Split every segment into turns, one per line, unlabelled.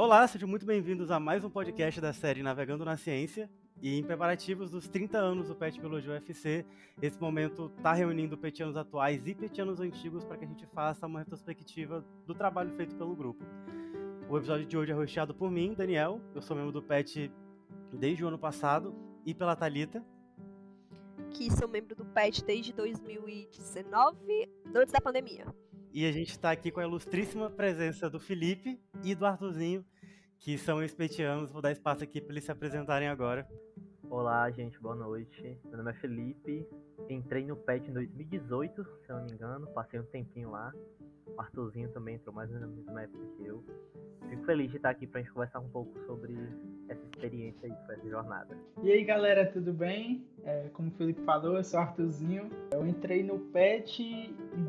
Olá, sejam muito bem-vindos a mais um podcast da série Navegando na Ciência. E em preparativos dos 30 anos do PET Biologia UFC, esse momento está reunindo petianos atuais e petianos antigos para que a gente faça uma retrospectiva do trabalho feito pelo grupo. O episódio de hoje é hosteado por mim, Daniel, eu sou membro do PET desde o ano passado, e pela Thalita,
que sou membro do PET desde 2019, antes da pandemia.
E a gente está aqui com a ilustríssima presença do Felipe e do Arthurzinho, que são ex-petianos. Vou dar espaço aqui para eles se apresentarem agora.
Olá, gente, boa noite. Meu nome é Felipe. Entrei no PET em 2018, se eu não me engano. Passei um tempinho lá. O Arthurzinho também entrou mais ou menos na mesma época que eu. Fico feliz de estar aqui pra gente conversar um pouco sobre essa experiência aí, essa jornada.
E aí, galera, tudo bem? Como o Felipe falou, eu sou o Arthurzinho. Eu entrei no PET em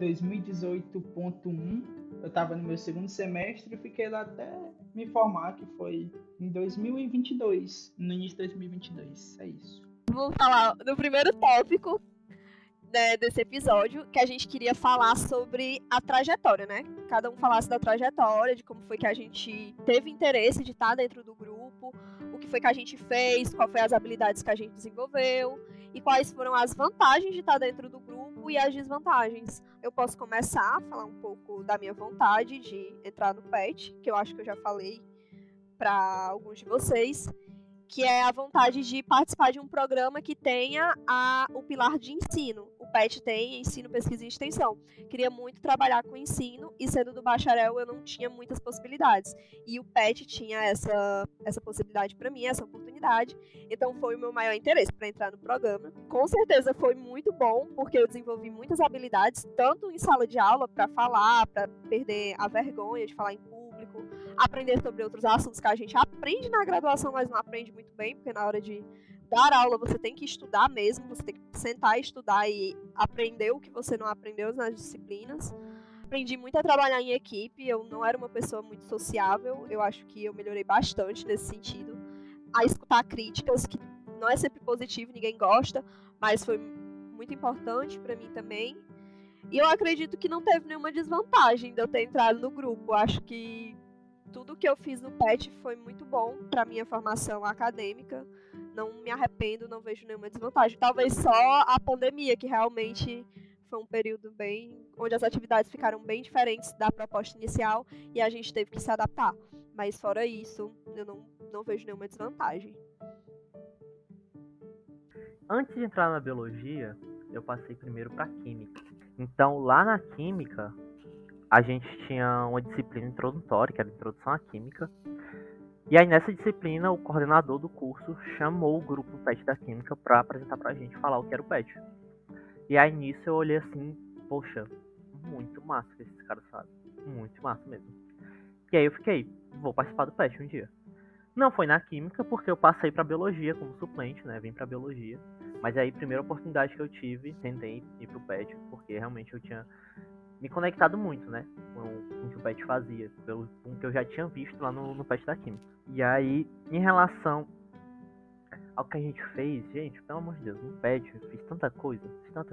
2018.1. Eu estava no meu segundo semestre e fiquei lá até me formar, que foi em 2022, no início de 2022. É isso.
Vamos falar do primeiro tópico, né, desse episódio, que a gente queria falar sobre a trajetória, né? Cada um falasse da trajetória, de como foi que a gente teve interesse de estar dentro do grupo, o que foi que a gente fez, quais foram as habilidades que a gente desenvolveu e quais foram as vantagens de estar dentro do grupo e as desvantagens. Eu posso começar a falar um pouco da minha vontade de entrar no PET, que eu acho que eu já falei para alguns de vocês, que é a vontade de participar de um programa que tenha o pilar de ensino. O PET tem ensino, pesquisa e extensão. Queria muito trabalhar com ensino e, sendo do bacharel, eu não tinha muitas possibilidades. E o PET tinha essa possibilidade para mim, essa oportunidade. Então foi o meu maior interesse para entrar no programa. Com certeza foi muito bom, porque eu desenvolvi muitas habilidades, tanto em sala de aula, para falar, para perder a vergonha de falar em público, aprender sobre outros assuntos que a gente aprende na graduação, mas não aprende muito bem, porque na hora de dar aula você tem que estudar mesmo, você tem que sentar e estudar e aprender o que você não aprendeu nas disciplinas. Aprendi muito a trabalhar em equipe, eu não era uma pessoa muito sociável, eu acho que eu melhorei bastante nesse sentido. A escutar críticas, que não é sempre positivo, ninguém gosta, mas foi muito importante para mim também. E eu acredito que não teve nenhuma desvantagem de eu ter entrado no grupo. Acho que tudo que eu fiz no PET foi muito bom para minha formação acadêmica. Não me arrependo, não vejo nenhuma desvantagem. Talvez só a pandemia, que realmente foi um período onde as atividades ficaram bem diferentes da proposta inicial e a gente teve que se adaptar. Mas fora isso, eu não vejo nenhuma desvantagem.
Antes de entrar na biologia, eu passei primeiro para química. Então, lá na química, a gente tinha uma disciplina introdutória, que era a introdução à química. E aí, nessa disciplina, o coordenador do curso chamou o grupo PET da química para apresentar pra gente, falar o que era o PET. E aí, nisso, eu olhei assim, poxa, muito massa que esses caras fazem. Muito massa mesmo. E aí eu fiquei, vou participar do PET um dia. Não foi na química, porque eu passei pra biologia como suplente, né? Vim pra biologia. Mas aí, primeira oportunidade que eu tive, tentei ir pro PET, porque realmente eu tinha me conectado muito, né? Com o que o PET fazia, com o que eu já tinha visto lá no PET da química. E aí, em relação ao que a gente fez, gente, pelo amor de Deus, no PET eu fiz tanta coisa.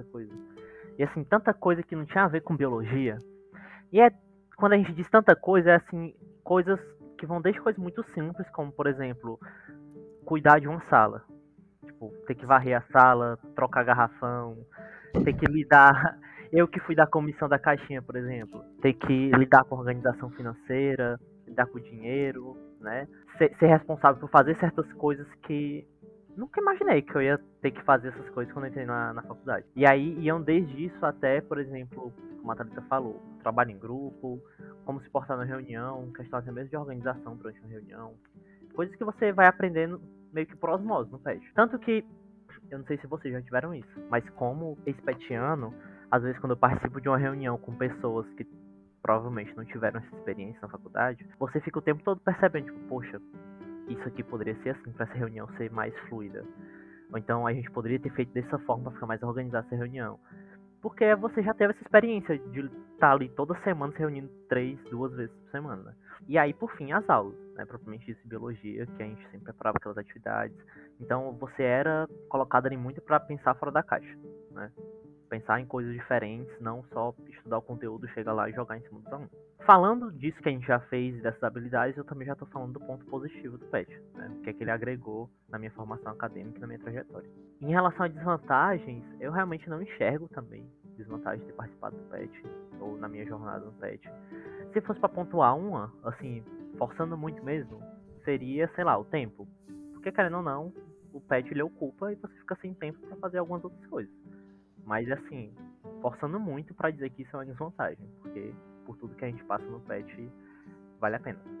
E assim, tanta coisa que não tinha a ver com biologia. E quando a gente diz tanta coisa, é assim, coisas que vão desde coisas muito simples, como, por exemplo, cuidar de uma sala. Tipo, ter que varrer a sala, trocar garrafão, ter que lidar... Eu que fui da comissão da caixinha, por exemplo, ter que lidar com a organização financeira, lidar com o dinheiro, né? Ser responsável por fazer certas coisas que nunca imaginei que eu ia ter que fazer essas coisas quando eu entrei na faculdade. E aí iam desde isso até, por exemplo, como a Thalita falou, trabalho em grupo, como se portar na reunião, questão até mesmo de organização durante uma reunião. Coisas que você vai aprendendo meio que por osmose no PET. Tanto que, eu não sei se vocês já tiveram isso, mas como ex-petiano, às vezes quando eu participo de uma reunião com pessoas que provavelmente não tiveram essa experiência na faculdade, você fica o tempo todo percebendo, tipo, poxa, isso aqui poderia ser assim para essa reunião ser mais fluida. Ou então a gente poderia ter feito dessa forma para ficar mais organizada essa reunião. Porque você já teve essa experiência de estar ali toda semana se reunindo 2 vezes por semana, né? E aí, por fim, as aulas, né? Propriamente isso, biologia, que a gente sempre preparava aquelas atividades. Então, você era colocado ali muito para pensar fora da caixa, né? pensar em coisas diferentes, não só estudar o conteúdo, chegar lá e jogar em cima dos alunos. Falando disso que a gente já fez, dessas habilidades, eu também já estou falando do ponto positivo do PET, né? O que é que ele agregou na minha formação acadêmica e na minha trajetória. Em relação a desvantagens, eu realmente não enxergo também desvantagens de ter participado do PET, ou na minha jornada no PET. Se fosse para pontuar uma, assim, forçando muito mesmo, seria, sei lá, o tempo. Porque, querendo ou não, o PET ele ocupa e você fica sem tempo para fazer algumas outras coisas. Mas, assim, forçando muito para dizer que isso é uma desvantagem, porque por tudo que a gente passa no PET, vale a pena.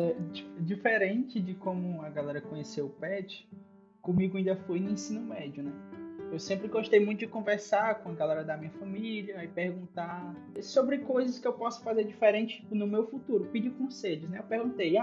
Diferente de como a galera conheceu o PET, comigo ainda foi no ensino médio, né? Eu sempre gostei muito de conversar com a galera da minha família e perguntar sobre coisas que eu posso fazer diferente no meu futuro, pedir conselhos, né? Eu perguntei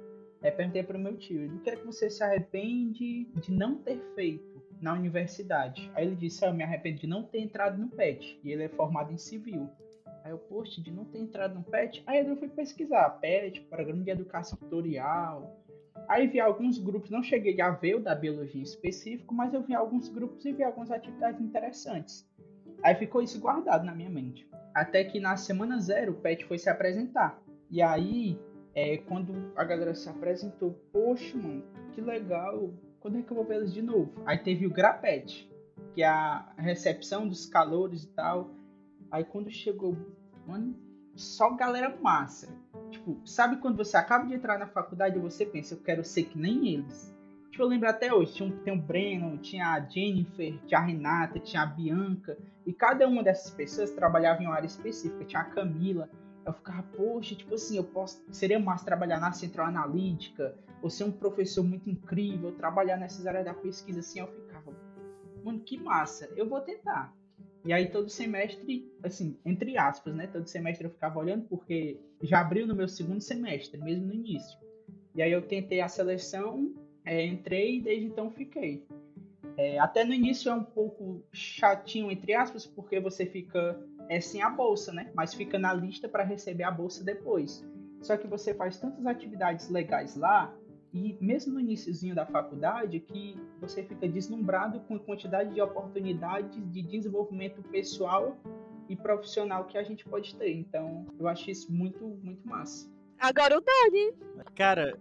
para o meu tio, do que é que você se arrepende de não ter feito na universidade? Aí ele disse, eu me arrependo de não ter entrado no PET, e ele é formado em civil. Aí eu, poxa, de não ter entrado no PET, aí eu fui pesquisar, PET, Programa de Educação Tutorial. Aí vi alguns grupos, não cheguei a ver o da biologia em específico, mas eu vi alguns grupos e vi algumas atividades interessantes. Aí ficou isso guardado na minha mente. Até que na semana 0 o PET foi se apresentar. E aí, quando a galera se apresentou, poxa, mano, que legal, quando é que eu vou ver eles de novo? Aí teve o GRAPET, que é a recepção dos calores e tal. Aí quando chegou, mano, só galera massa. Tipo, sabe quando você acaba de entrar na faculdade e você pensa, eu quero ser que nem eles? Tipo, eu lembro até hoje, tem o Breno, tinha a Jennifer, tinha a Renata, tinha a Bianca, e cada uma dessas pessoas trabalhava em uma área específica, tinha a Camila. Eu ficava, poxa, tipo assim, seria massa trabalhar na central analítica, ou ser um professor muito incrível, trabalhar nessas áreas da pesquisa, assim, eu ficava, mano, que massa, eu vou tentar. E aí todo semestre, assim, entre aspas, né? Todo semestre eu ficava olhando porque já abriu no meu segundo semestre, mesmo no início. E aí eu tentei a seleção, entrei e desde então fiquei. Até no início é um pouco chatinho, entre aspas, porque você fica sem a bolsa, né? Mas fica na lista para receber a bolsa depois. Só que você faz tantas atividades legais lá, e mesmo no iniciozinho da faculdade, que você fica deslumbrado com a quantidade de oportunidades de desenvolvimento pessoal e profissional que a gente pode ter. Então, eu acho isso muito, muito massa.
Agora o Dani.
Cara,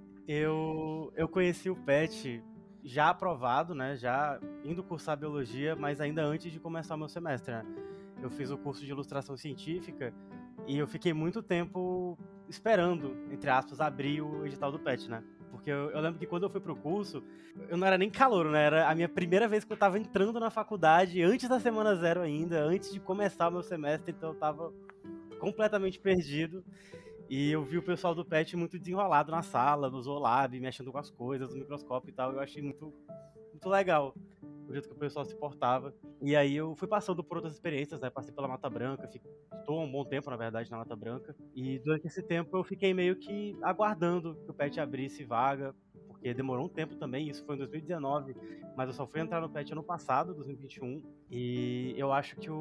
eu conheci o PET já aprovado, né? Já indo cursar biologia, mas ainda antes de começar o meu semestre, né? Eu fiz o curso de ilustração científica e eu fiquei muito tempo esperando, entre aspas, abrir o edital do PET, né? Porque eu lembro que quando eu fui pro curso, eu não era nem calouro, né? Era a minha primeira vez que eu tava entrando na faculdade, antes da semana 0 ainda, antes de começar o meu semestre, então eu tava completamente perdido. E eu vi o pessoal do PET muito desenrolado na sala, no Zoolab, mexendo com as coisas, no microscópio e tal. Eu achei muito, muito legal o jeito que o pessoal se portava. E aí eu fui passando por outras experiências, né? Passei pela Mata Branca, estou há um bom tempo, na verdade, na Mata Branca. E durante esse tempo eu fiquei meio que aguardando que o PET abrisse vaga, porque demorou um tempo também, isso foi em 2019, mas eu só fui entrar no PET ano passado, 2021. E eu acho que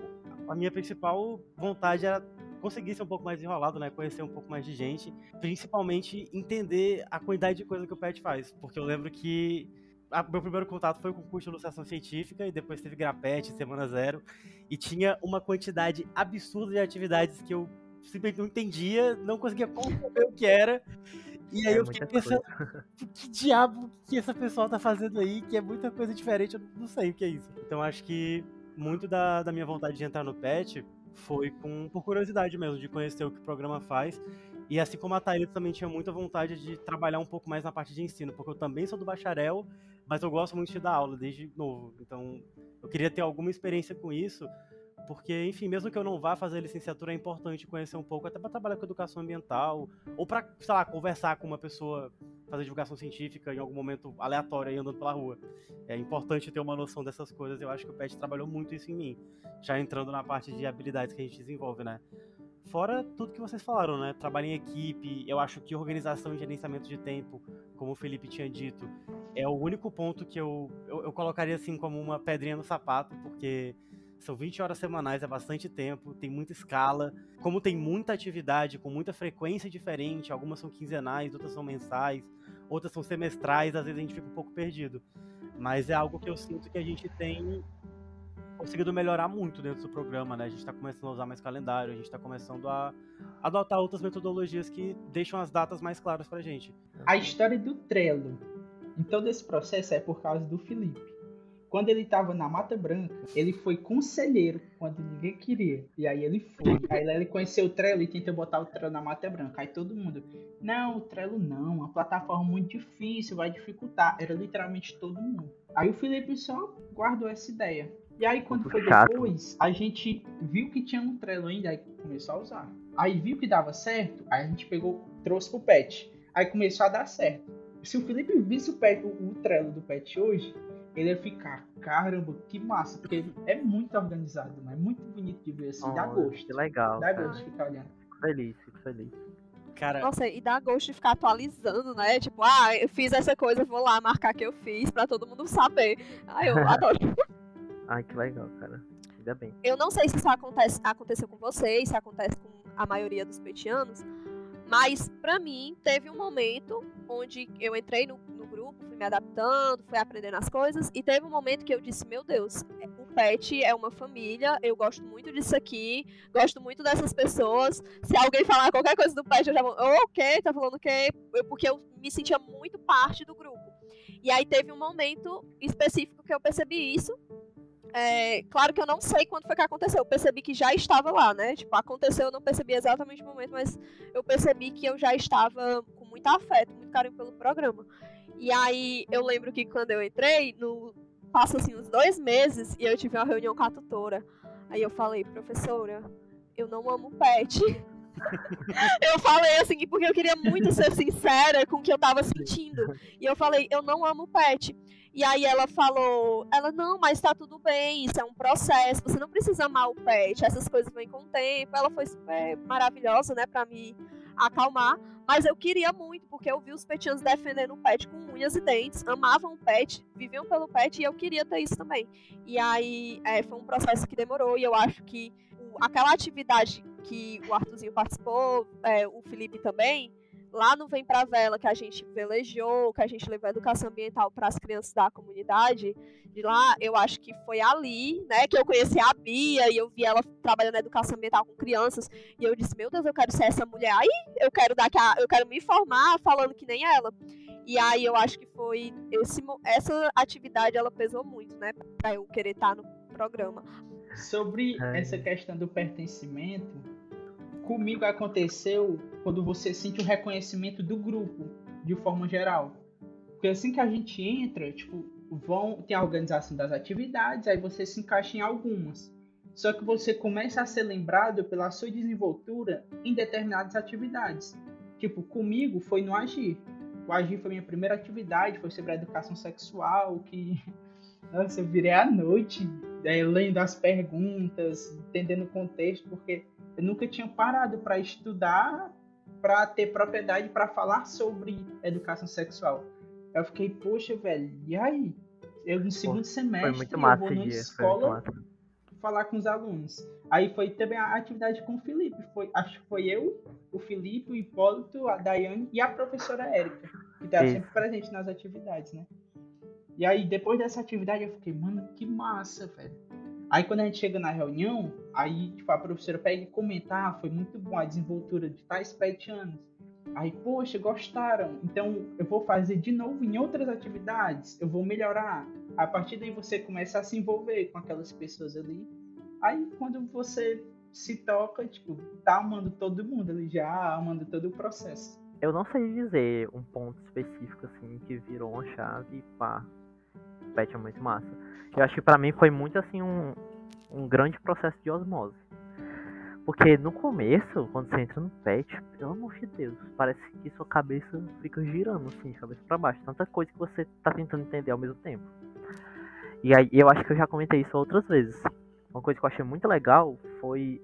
a minha principal vontade era conseguir ser um pouco mais enrolado, né? Conhecer um pouco mais de gente, principalmente entender a quantidade de coisa que o PET faz, porque eu lembro que meu primeiro contato foi com o curso de ilustração científica e depois teve GRAPET, semana 0, e tinha uma quantidade absurda de atividades que eu simplesmente não entendia, não conseguia compreender o que era. E aí eu fiquei pensando, que diabo que essa pessoa tá fazendo aí, que é muita coisa diferente, eu não sei o que é isso. Então acho que muito da minha vontade de entrar no PET foi por curiosidade mesmo, de conhecer o que o programa faz. E assim como a Thaís, também tinha muita vontade de trabalhar um pouco mais na parte de ensino, porque eu também sou do bacharel, mas eu gosto muito de dar aula desde novo. Então eu queria ter alguma experiência com isso, porque, enfim, mesmo que eu não vá fazer licenciatura, é importante conhecer um pouco, até para trabalhar com educação ambiental, ou para, sei lá, conversar com uma pessoa, fazer divulgação científica em algum momento aleatório aí andando pela rua. É importante ter uma noção dessas coisas, eu acho que o PET trabalhou muito isso em mim, já entrando na parte de habilidades que a gente desenvolve, né? Fora tudo que vocês falaram, né? Trabalho em equipe, eu acho que organização e gerenciamento de tempo, como o Felipe tinha dito, é o único ponto que eu colocaria assim como uma pedrinha no sapato, porque são 20 horas semanais, é bastante tempo, tem muita escala. Como tem muita atividade, com muita frequência diferente, algumas são quinzenais, outras são mensais, outras são semestrais, às vezes a gente fica um pouco perdido. Mas é algo que eu sinto que a gente tem conseguido melhorar muito dentro do programa, né? A gente tá começando a usar mais calendário, a gente tá começando a adotar outras metodologias que deixam as datas mais claras pra gente.
A história do Trello em todo esse processo é por causa do Felipe. Quando ele estava na Mata Branca, ele foi conselheiro quando ninguém queria. E aí ele foi. Aí lá ele conheceu o Trello e tentou botar o Trello na Mata Branca. Aí todo mundo, não, o Trello não, uma plataforma muito difícil, vai dificultar. Era literalmente todo mundo. Aí o Felipe só guardou essa ideia. E aí quando foi depois, a gente viu que tinha um Trello ainda, aí começou a usar. Aí viu que dava certo, aí a gente pegou, trouxe pro Pet. Aí começou a dar certo. Se o Felipe visse o Trello do Pet hoje, ele ia ficar, caramba, que massa, porque ele é muito organizado, né? É muito bonito de ver assim, dá gosto.
Que legal,
dá
cara.
gosto de ficar olhando.
Fico feliz.
Cara,
Nossa, e dá gosto de ficar atualizando, né? Tipo, eu fiz essa coisa, vou lá marcar que eu fiz pra todo mundo saber. Eu adoro.
Ai, que legal, cara. Ainda bem.
Eu não sei se isso aconteceu com vocês, se acontece com a maioria dos petianos, mas pra mim teve um momento onde eu entrei no grupo, fui me adaptando, fui aprendendo as coisas, e teve um momento que eu disse, meu Deus, o Pet é uma família, eu gosto muito disso aqui, gosto muito dessas pessoas, se alguém falar qualquer coisa do Pet, eu já vou, ok, tá falando o quê? Porque eu me sentia muito parte do grupo. E aí teve um momento específico que eu percebi isso. Claro que eu não sei quando foi que aconteceu. Eu percebi que já estava lá, né? Tipo, aconteceu, eu não percebi exatamente o momento, mas eu percebi que eu já estava com muito afeto, muito carinho pelo programa. E aí, eu lembro que quando eu entrei, passa assim uns 2 meses, e eu tive uma reunião com a tutora. Aí eu falei, professora, eu não amo Pet. Eu falei assim, porque eu queria muito ser sincera com o que eu tava sentindo. E eu falei, eu não amo Pet. E aí ela falou, não, mas tá tudo bem, isso é um processo, você não precisa amar o Pet, essas coisas vêm com o tempo. Ela foi super maravilhosa, né, pra me acalmar. Mas eu queria muito, porque eu vi os petianos defendendo o Pet com unhas e dentes, amavam o Pet, viviam pelo Pet, e eu queria ter isso também. E aí foi um processo que demorou, e eu acho que aquela atividade que o Arthurzinho participou, o Felipe também, lá no Vem Pra Vela, que a gente velejou, que a gente levou a educação ambiental para as crianças da comunidade, de lá, eu acho que foi ali, né, que eu conheci a Bia, e eu vi ela trabalhando na educação ambiental com crianças, e eu disse, meu Deus, eu quero ser essa mulher aí, eu quero me formar falando que nem ela. E aí eu acho que foi essa atividade, ela pesou muito, né, para eu querer estar no programa.
Sobre essa questão do pertencimento, comigo aconteceu quando você sente o reconhecimento do grupo, de forma geral. Porque assim que a gente entra, tipo, tem a organização das atividades, aí você se encaixa em algumas. Só que você começa a ser lembrado pela sua desenvoltura em determinadas atividades. Tipo, comigo foi no Agir. O Agir foi minha primeira atividade, foi sobre a educação sexual, que... Nossa, eu virei à noite lendo as perguntas, entendendo o contexto, porque eu nunca tinha parado para estudar, para ter propriedade para falar sobre educação sexual. Eu fiquei, poxa, velho, e aí? Eu no segundo semestre eu vou numa escola falar com os alunos. Aí foi também a atividade com o Felipe. Acho que foi eu, o Felipe, o Hipólito, a Daiane e a professora Érica, que está sempre presente nas atividades, né? E aí, depois dessa atividade, eu fiquei, mano, que massa, velho. Aí, quando a gente chega na reunião, aí, tipo, a professora pega e comenta, foi muito bom a desenvoltura de tais petianos. Aí, poxa, gostaram. Então, eu vou fazer de novo em outras atividades. Eu vou melhorar. A partir daí, você começa a se envolver com aquelas pessoas ali. Aí, quando você se toca, tipo, tá amando todo mundo ali já, amando todo o processo.
Eu não sei dizer um ponto específico, assim, que virou uma chave e pá, o Pet é muito massa. Eu acho que pra mim foi muito, assim, um grande processo de osmose. Porque no começo, quando você entra no Pet, pelo amor de Deus, parece que sua cabeça fica girando, assim, de cabeça pra baixo. Tanta coisa que você tá tentando entender ao mesmo tempo. E aí, eu acho que eu já comentei isso outras vezes. Uma coisa que eu achei muito legal foi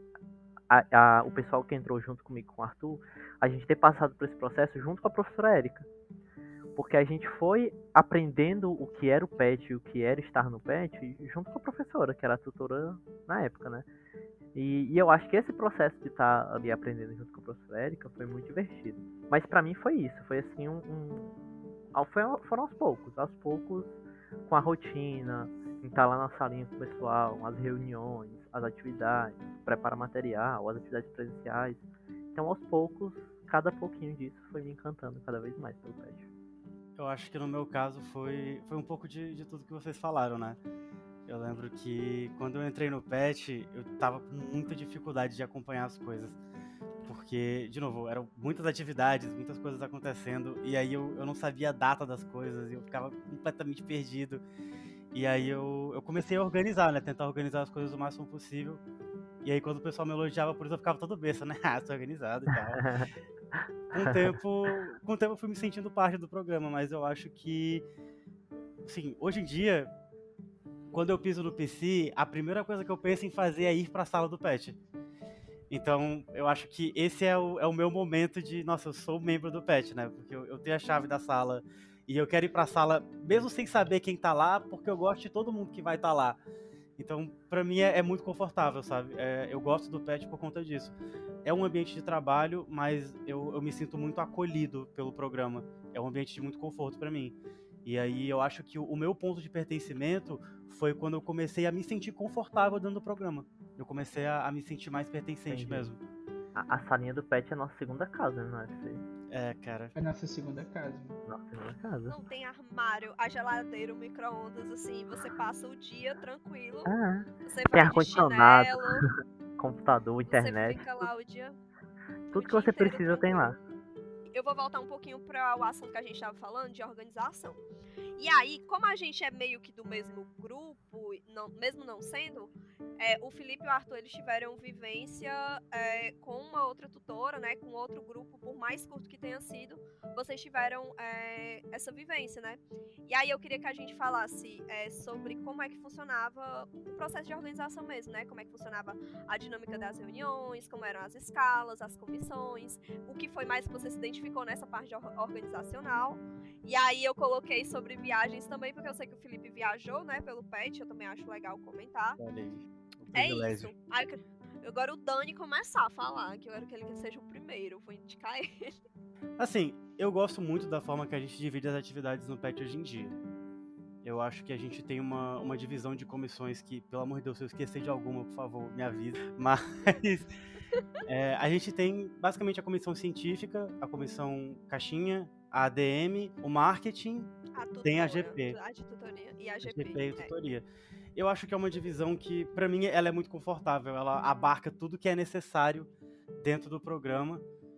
o pessoal que entrou junto comigo, com o Arthur, a gente ter passado por esse processo junto com a professora Érica. Porque a gente foi aprendendo o que era o Pet e o que era estar no Pet junto com a professora, que era a tutora na época, né? E eu acho que esse processo de estar ali aprendendo junto com a professora Érica foi muito divertido. Mas pra mim foi isso, foi assim foram aos poucos, com a rotina, em estar lá na salinha com o pessoal, as reuniões, as atividades, preparar material, as atividades presenciais. Então, aos poucos, cada pouquinho disso foi me encantando cada vez mais pelo PET.
Eu acho que no meu caso foi um pouco de tudo que vocês falaram, né? Eu lembro que quando eu entrei no PET, eu tava com muita dificuldade de acompanhar as coisas. Porque, de novo, eram muitas atividades, muitas coisas acontecendo, e aí eu não sabia a data das coisas, e eu ficava completamente perdido. E aí eu comecei a organizar, né? Tentar organizar as coisas o máximo possível. E aí quando o pessoal me elogiava por isso, eu ficava todo besta, né? Ah, tô organizado e tal. Com o tempo eu fui me sentindo parte do programa, mas eu acho que, assim, hoje em dia, quando eu piso no PC, a primeira coisa que eu penso em fazer é ir pra sala do PET. Então, eu acho que esse é o meu momento de, nossa, eu sou membro do PET, né? Porque eu tenho a chave da sala e eu quero ir pra sala, mesmo sem saber quem tá lá, porque eu gosto de todo mundo que vai estar lá. Então, pra mim é muito confortável, sabe? Eu gosto do PET por conta disso. É um ambiente de trabalho, mas eu me sinto muito acolhido pelo programa. É um ambiente de muito conforto pra mim. E aí eu acho que o meu ponto de pertencimento foi quando eu comecei a me sentir confortável dentro do programa. Eu comecei a me sentir mais pertencente
Entendi.
mesmo.
A salinha do PET é a nossa segunda casa, né, no UFC?
É, cara.
É nossa segunda casa.
Nossa segunda casa.
Não tem armário, a geladeira, o micro-ondas, assim, você passa o dia tranquilo,
Ah,
você
tem
vai de
ar-condicionado,
chinelo,
computador, internet,
você fica lá o dia
tudo que você
inteiro
precisa tem lá.
tranquilo. Eu vou voltar um pouquinho para o assunto que a gente estava falando, de organização. E aí, como a gente é meio que do mesmo grupo, mesmo não sendo, o Felipe e o Arthur, eles tiveram vivência com uma outra tutora, né, com outro grupo, por mais curto que tenha sido, vocês tiveram essa vivência, né? E aí eu queria que a gente falasse sobre como é que funcionava o processo de organização mesmo, né? Como é que funcionava a dinâmica das reuniões, como eram as escalas, as comissões, o que foi mais que você se identificou nessa parte organizacional. E aí eu coloquei sobre viagens também, porque eu sei que o Felipe viajou, né, pelo PET, eu também acho legal comentar.
Olha aí. O
É
privilégio.
isso. Aí agora o Dani começar a falar, que eu quero que ele seja o primeiro, vou indicar ele.
Assim, eu gosto muito da forma que a gente divide as atividades no PET hoje em dia. Eu acho que a gente tem uma divisão de comissões que, pelo amor de Deus, se eu esquecer de alguma, por favor, me avise. Mas a gente tem basicamente a comissão científica, a comissão caixinha, a ADM, o marketing, tem a GP.
A de tutoria e a
A
GP.
GP e tutoria. Eu acho que é uma divisão que, pra mim, ela é muito confortável. Ela abarca tudo que é necessário dentro do programa.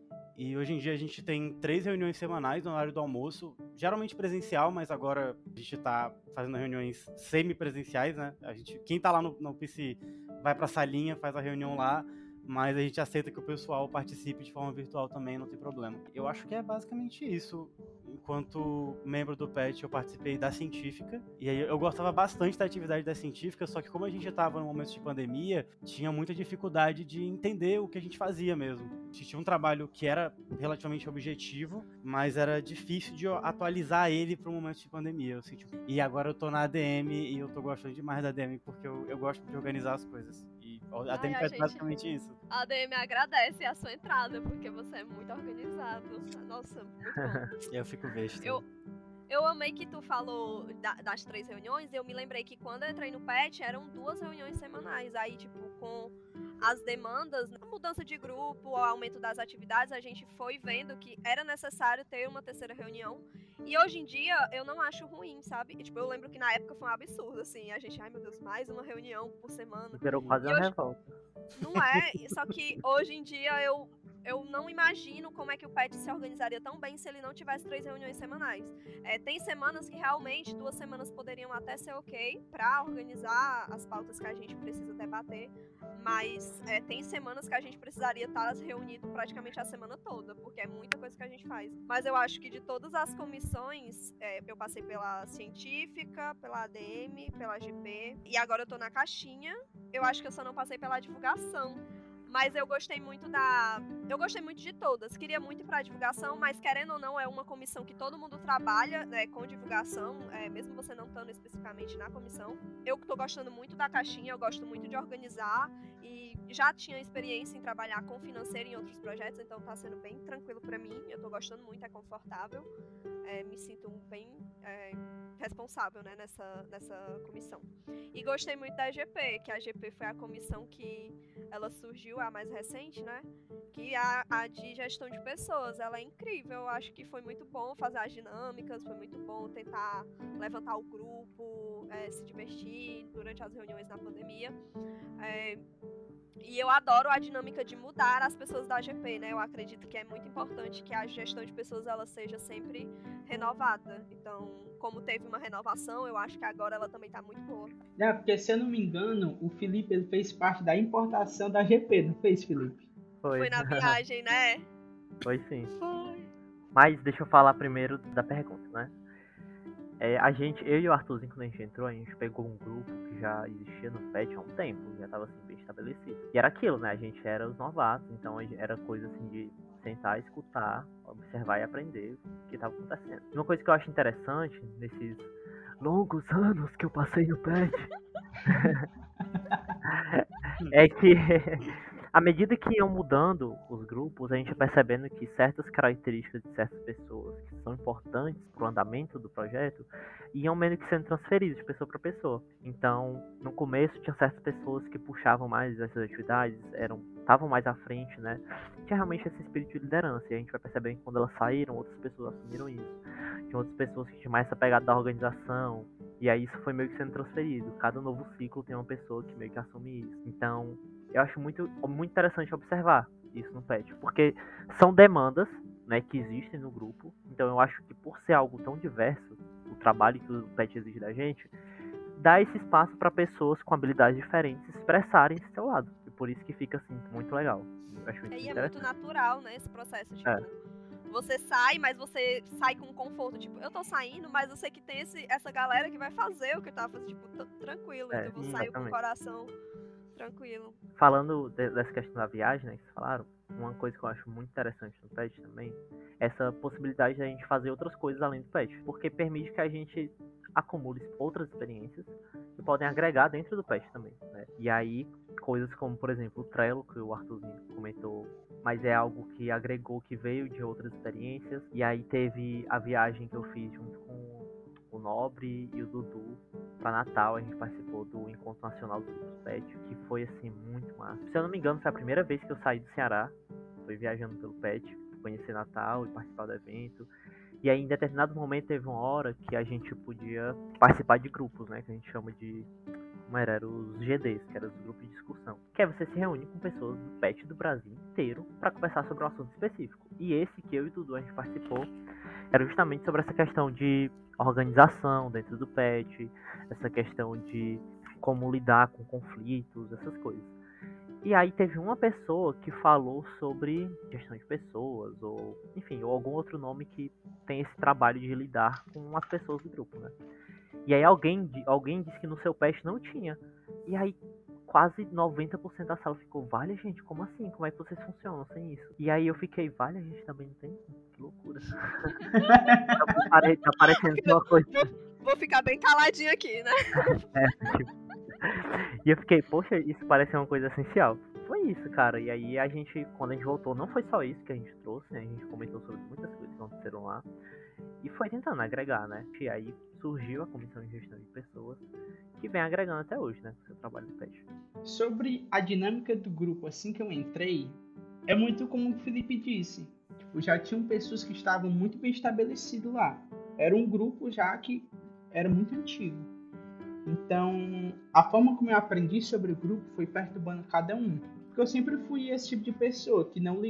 E hoje em dia a gente tem 3 reuniões semanais no horário do almoço, geralmente presencial, mas agora a gente tá fazendo reuniões semi-presenciais, né? Quem tá lá no PC vai pra salinha, faz a reunião lá, mas a gente aceita que o pessoal participe de forma virtual também, não tem problema. Eu acho que é basicamente isso. Enquanto membro do PET, eu participei da científica, e aí eu gostava bastante da atividade da científica, só que como a gente estava no momento de pandemia, tinha muita dificuldade de entender o que a gente fazia mesmo. A gente tinha um trabalho que era relativamente objetivo, mas era difícil de atualizar ele para o momento de pandemia. Eu senti. E agora eu tô na ADM e eu tô gostando demais da ADM, porque eu gosto de organizar as coisas. E a ADM faz basicamente isso.
A ADM agradece a sua entrada, porque você é muito organizado. Nossa, muito bom.
Eu fico besta.
Eu amei que tu falou das 3 reuniões. Eu me lembrei que quando eu entrei no PET eram 2 reuniões semanais. Aí, tipo, com as demandas, a mudança de grupo, o aumento das atividades, a gente foi vendo que era necessário ter uma 3ª reunião. E hoje em dia eu não acho ruim, sabe? E, tipo, eu lembro que na época foi um absurdo, assim. A gente, ai meu Deus, mais uma reunião por semana.
Virou quase uma revolta.
Não é, só que hoje em dia eu não imagino como é que o PET se organizaria tão bem se ele não tivesse 3 reuniões semanais. Tem semanas que realmente 2 semanas poderiam até ser ok para organizar as pautas que a gente precisa debater, mas tem semanas que a gente precisaria estar reunido praticamente a semana toda, porque é muita coisa que a gente faz. Mas eu acho que de todas as comissões, eu passei pela científica, pela ADM, pela GP, e agora eu tô na caixinha. Eu acho que eu só não passei pela divulgação. Mas eu gostei muito de todas. Queria muito ir pra divulgação, mas querendo ou não, é uma comissão que todo mundo trabalha, né, com divulgação, mesmo você não estando especificamente na comissão. Eu tô gostando muito da caixinha, eu gosto muito de organizar. e já tinha experiência em trabalhar com financeiro em outros projetos, então tá sendo bem tranquilo para mim. Eu tô gostando muito, é confortável, me sinto bem responsável, né, nessa comissão. E gostei muito da EGP, que a EGP foi a comissão que ela surgiu, a mais recente, né? Que a de gestão de pessoas, ela é incrível. Eu acho que foi muito bom fazer as dinâmicas, foi muito bom tentar levantar o grupo, se divertir durante as reuniões na pandemia. E eu adoro a dinâmica de mudar as pessoas da AGP, né? Eu acredito que é muito importante que a gestão de pessoas ela seja sempre renovada. Então, como teve uma renovação, eu acho que agora ela também está muito boa.
Porque, se eu não me engano, o Felipe ele fez parte da importação da AGP, não fez, Felipe?
Foi na viagem, né?
Foi sim.
Foi.
Mas deixa eu falar primeiro da pergunta, né? Eu e o Arthurzinho, quando a gente entrou, a gente pegou um grupo que já existia no PET há um tempo, já estava assim, bem estabelecido. E era aquilo, né? A gente era os novatos, então era coisa assim de sentar, escutar, observar e aprender o que estava acontecendo. Uma coisa que eu acho interessante nesses longos anos que eu passei no PET é que à medida que iam mudando os grupos, a gente ia percebendo que certas características de certas pessoas que são importantes para o andamento do projeto iam meio que sendo transferidas de pessoa para pessoa. Então, no começo tinha certas pessoas que puxavam mais essas atividades, estavam mais à frente, né? Tinha realmente esse espírito de liderança, e a gente vai percebendo que quando elas saíram, outras pessoas assumiram isso. Tinha outras pessoas que tinham mais essa pegada da organização, e aí isso foi meio que sendo transferido. Cada novo ciclo tem uma pessoa que meio que assume isso. Então, eu acho muito interessante observar isso no PET, porque são demandas, né, que existem no grupo. Então eu acho que por ser algo tão diverso, o trabalho que o PET exige da gente, dá esse espaço para pessoas com habilidades diferentes expressarem esse seu lado. E por isso que fica assim muito legal. Eu acho muito
é muito natural, né, esse processo, tipo, você sai, mas você sai com conforto, tipo, eu tô saindo, mas eu sei que tem essa galera que vai fazer o que eu tava fazendo, tipo, tranquilo, então eu vou sair com o coração tranquilo.
Falando dessa questão da viagem, né, que vocês falaram, uma coisa que eu acho muito interessante no PET também, essa possibilidade de a gente fazer outras coisas além do PET, porque permite que a gente acumule outras experiências que podem agregar dentro do PET também, né? E aí, coisas como, por exemplo, o Trello, que o Arthurzinho comentou, mas é algo que agregou, que veio de outras experiências, e aí teve a viagem que eu fiz junto com o Nobre e o Dudu para Natal. A gente participou do Encontro Nacional dos Grupos PET, que foi assim muito massa. Se eu não me engano, foi a primeira vez que eu saí do Ceará, foi viajando pelo PET, conhecer Natal e participar do evento. E aí, em determinado momento, teve uma hora que a gente podia participar de grupos, né, que a gente chama de, como era, os GDs, que eram os grupos de discussão, que é você se reúne com pessoas do PET do Brasil inteiro para conversar sobre um assunto específico. E esse que eu e o Dudu a gente participou era justamente sobre essa questão de organização dentro do PET, essa questão de como lidar com conflitos, essas coisas. E aí teve uma pessoa que falou sobre gestão de pessoas, ou enfim, ou algum outro nome que tem esse trabalho de lidar com as pessoas do grupo, né? E aí alguém disse que no seu PET não tinha. E aí quase 90% da sala ficou, vale, gente, como assim? Como é que vocês funcionam sem isso? E aí eu fiquei, vale, a gente também não tem? Que loucura. Tá parecendo uma coisa...
Vou ficar bem caladinho aqui, né?
Tipo... E eu fiquei, poxa, isso parece uma coisa essencial. Foi isso, cara. E aí a gente, quando a gente voltou, não foi só isso que a gente trouxe, né? A gente comentou sobre muitas coisas que aconteceram lá. E foi tentando agregar, né? E aí surgiu a Comissão de Gestão de Pessoas, que vem agregando até hoje, né? O seu trabalho do PET.
Sobre a dinâmica do grupo, assim que eu entrei, é muito como o Felipe disse. Tipo, já tinham pessoas que estavam muito bem estabelecidas lá. Era um grupo já que era muito antigo. Então, a forma como eu aprendi sobre o grupo foi perturbando cada um. Porque eu sempre fui esse tipo de pessoa que não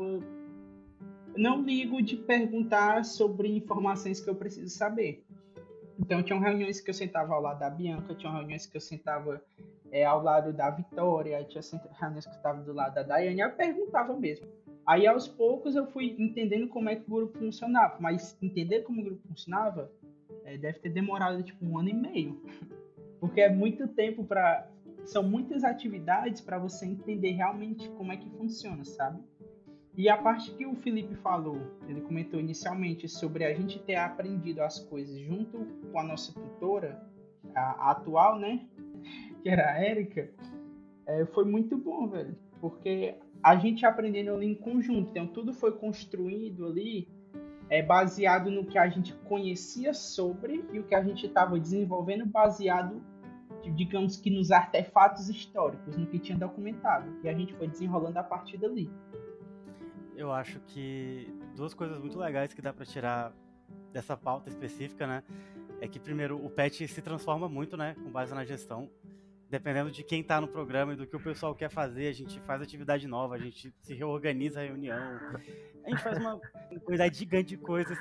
ligo de perguntar sobre informações que eu preciso saber. Então, tinham reuniões que eu sentava ao lado da Bianca, tinham reuniões que eu sentava ao lado da Vitória, tinha reuniões que eu estava do lado da Daiane, eu perguntava mesmo. Aí, aos poucos, eu fui entendendo como é que o grupo funcionava. Mas entender como o grupo funcionava deve ter demorado, tipo, 1 ano e meio. Porque é muito tempo são muitas atividades para você entender realmente como é que funciona, sabe? E a parte que o Felipe falou, ele comentou inicialmente sobre a gente ter aprendido as coisas junto com a nossa tutora, a atual, né? Que era a Érica. foi muito bom, velho. Porque a gente aprendendo ali em conjunto. Então, tudo foi construído ali baseado no que a gente conhecia sobre e o que a gente estava desenvolvendo baseado, digamos que nos artefatos históricos, no que tinha documentado. E a gente foi desenrolando a partir dali.
Eu acho que duas coisas muito legais que dá pra tirar dessa pauta específica, né? É que, primeiro, o PET se transforma muito, né? Com base na gestão. Dependendo de quem tá no programa e do que o pessoal quer fazer, a gente faz atividade nova, a gente se reorganiza a reunião. A gente faz uma quantidade gigante de coisas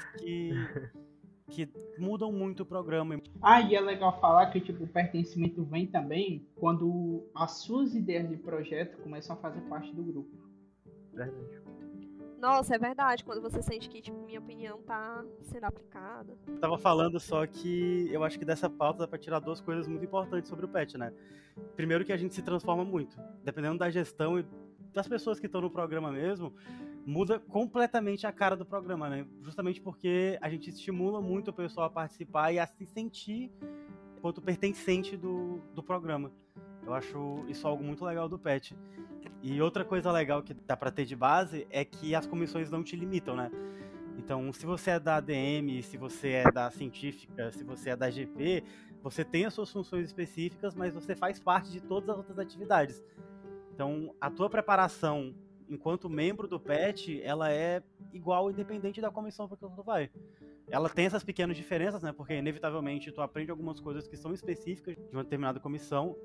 que mudam muito o programa.
E é legal falar que tipo, o pertencimento vem também quando as suas ideias de projeto começam a fazer parte do grupo.
Verdade.
Nossa, é verdade, quando você sente que, tipo, minha opinião tá sendo aplicada.
Eu tava falando só que eu acho que dessa pauta dá pra tirar duas coisas muito importantes sobre o PET, né? Primeiro que a gente se transforma muito. Dependendo da gestão e das pessoas que estão no programa mesmo, muda completamente a cara do programa, né? Justamente porque a gente estimula muito o pessoal a participar e a se sentir enquanto pertencente do programa. Eu acho isso algo muito legal do PET. E outra coisa legal que dá pra ter de base é que as comissões não te limitam, né? Então, se você é da ADM, se você é da científica, se você é da GP, você tem as suas funções específicas, mas você faz parte de todas as outras atividades. Então, a tua preparação enquanto membro do PET, ela é igual, independente da comissão para que tu vai. Ela tem essas pequenas diferenças, né? Porque inevitavelmente tu aprende algumas coisas que são específicas de uma determinada comissão,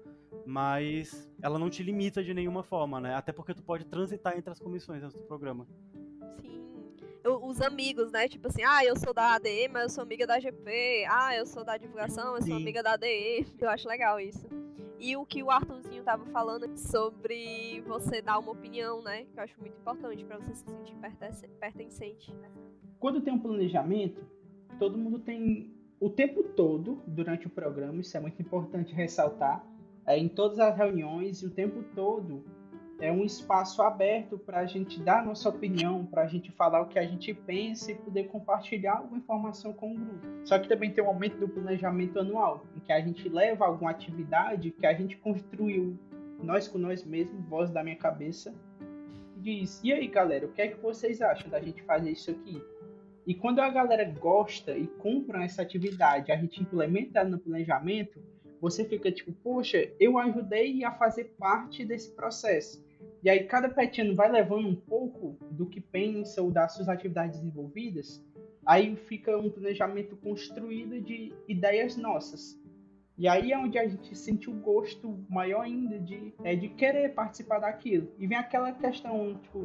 mas ela não te limita de nenhuma forma, né? Até porque tu pode transitar entre as comissões dentro do programa.
Sim. Os amigos, né? Tipo assim, eu sou da ADM, mas eu sou amiga da GP. Eu sou da divulgação, eu sou
Sim.
amiga da ADE. Eu acho legal isso. E o que o Arthurzinho tava falando sobre você dar uma opinião, né? Que eu acho muito importante pra você se sentir pertencente.
Quando tem um planejamento, todo mundo tem o tempo todo durante o programa, isso é muito importante ressaltar, em todas as reuniões, e o tempo todo é um espaço aberto para a gente dar a nossa opinião, para a gente falar o que a gente pensa e poder compartilhar alguma informação com o grupo. Só que também tem o momento do planejamento anual, em que a gente leva alguma atividade que a gente construiu, nós com nós mesmos, voz da minha cabeça, e diz, e aí galera, o que é que vocês acham da gente fazer isso aqui? E quando a galera gosta e compra essa atividade, a gente implementa ela no planejamento, você fica tipo, poxa, eu ajudei a fazer parte desse processo. E aí cada petiano vai levando um pouco do que pensa ou das suas atividades desenvolvidas, aí fica um planejamento construído de ideias nossas. E aí é onde a gente sente o gosto maior ainda de querer participar daquilo. E vem aquela questão, tipo,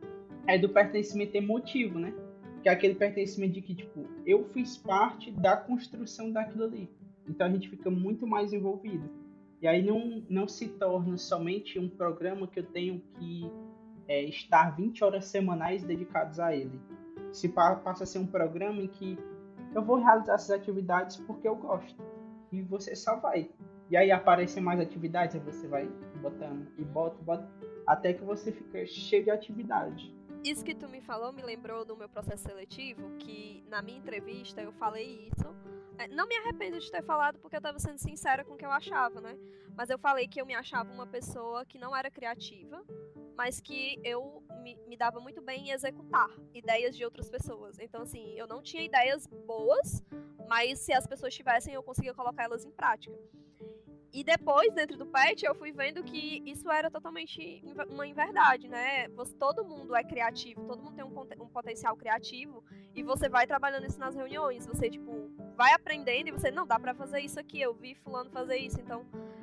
do pertencimento emotivo, né? Que é aquele pertencimento de que, tipo, eu fiz parte da construção daquilo ali. Então a gente fica muito mais envolvido. E aí não se torna somente um programa que eu tenho que estar 20 horas semanais dedicados a ele. Se passa a ser um programa em que eu vou realizar essas atividades porque eu gosto. E você só vai. E aí aparecem mais atividades, aí você vai botando e bota, até que você fica cheio de atividade.
Isso que tu me falou me lembrou do meu processo seletivo, que na minha entrevista eu falei isso. Não me arrependo de ter falado porque eu tava sendo sincera com o que eu achava, né? Mas eu falei que eu me achava uma pessoa que não era criativa, mas que eu me dava muito bem em executar ideias de outras pessoas. Então, assim, eu não tinha ideias boas, mas se as pessoas tivessem, eu conseguia colocar elas em prática. E depois, dentro do PET, eu fui vendo que isso era totalmente uma inverdade, né? Todo mundo é criativo, todo mundo tem um potencial criativo, e você vai trabalhando isso nas reuniões. Você, tipo, vai aprendendo e você, não, dá pra fazer isso aqui, eu vi fulano fazer isso. Então,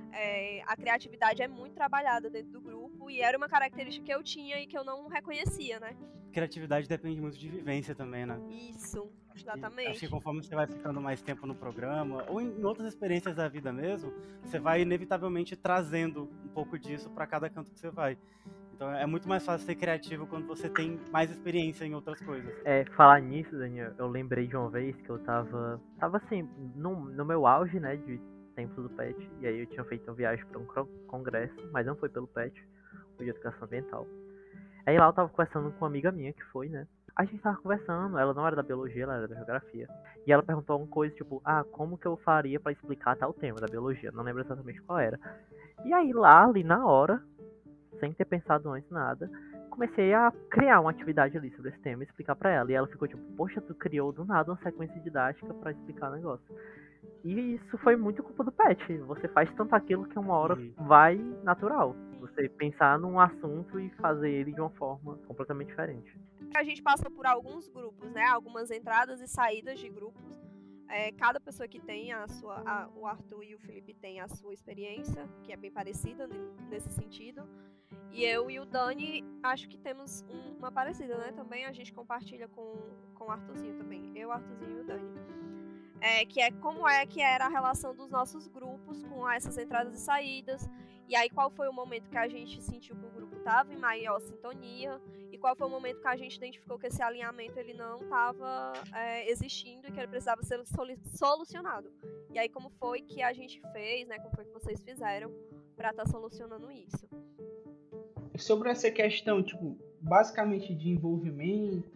a criatividade é muito trabalhada dentro do grupo, e era uma característica que eu tinha e que eu não reconhecia, né?
Criatividade depende muito de vivência também, né?
Isso, exatamente.
Acho que conforme você vai ficando mais tempo no programa, ou em outras experiências da vida mesmo, você vai inevitavelmente trazendo um pouco disso para cada canto que você vai. Então é muito mais fácil ser criativo quando você tem mais experiência em outras coisas.
Falar nisso, Daniel, eu lembrei de uma vez que eu tava assim, no meu auge, né, de tempo do PET, e aí eu tinha feito uma viagem para um congresso, mas não foi pelo PET, foi de educação ambiental. Aí lá eu tava conversando com uma amiga minha que foi, né? A gente tava conversando, ela não era da biologia, ela era da geografia. E ela perguntou uma coisa, tipo, como que eu faria pra explicar tal tema da biologia? Não lembro exatamente qual era. E aí lá, ali na hora, sem ter pensado antes nada, comecei a criar uma atividade ali sobre esse tema e explicar pra ela. E ela ficou tipo, poxa, tu criou do nada uma sequência didática pra explicar o negócio. E isso foi muito culpa do Pet. Você faz tanto aquilo que uma hora vai natural. Você pensar num assunto e fazer ele de uma forma completamente diferente.
A gente passa por alguns grupos, né? Algumas entradas e saídas de grupos. Cada pessoa que tem o Arthur e o Felipe tem a sua experiência, que é bem parecida nesse sentido. E eu e o Dani, acho que temos uma parecida, né? Também a gente compartilha com o Arthurzinho também. Eu, o Arthurzinho e o Dani. Que é como que era a relação dos nossos grupos com essas entradas e saídas. E aí qual foi o momento que a gente sentiu que o grupo estava em maior sintonia. E qual foi o momento que a gente identificou que esse alinhamento ele não estava existindo e que ele precisava ser solucionado. E aí como foi que a gente fez, né? Como foi que vocês fizeram para estar solucionando isso.
Sobre essa questão, tipo, basicamente de envolvimento,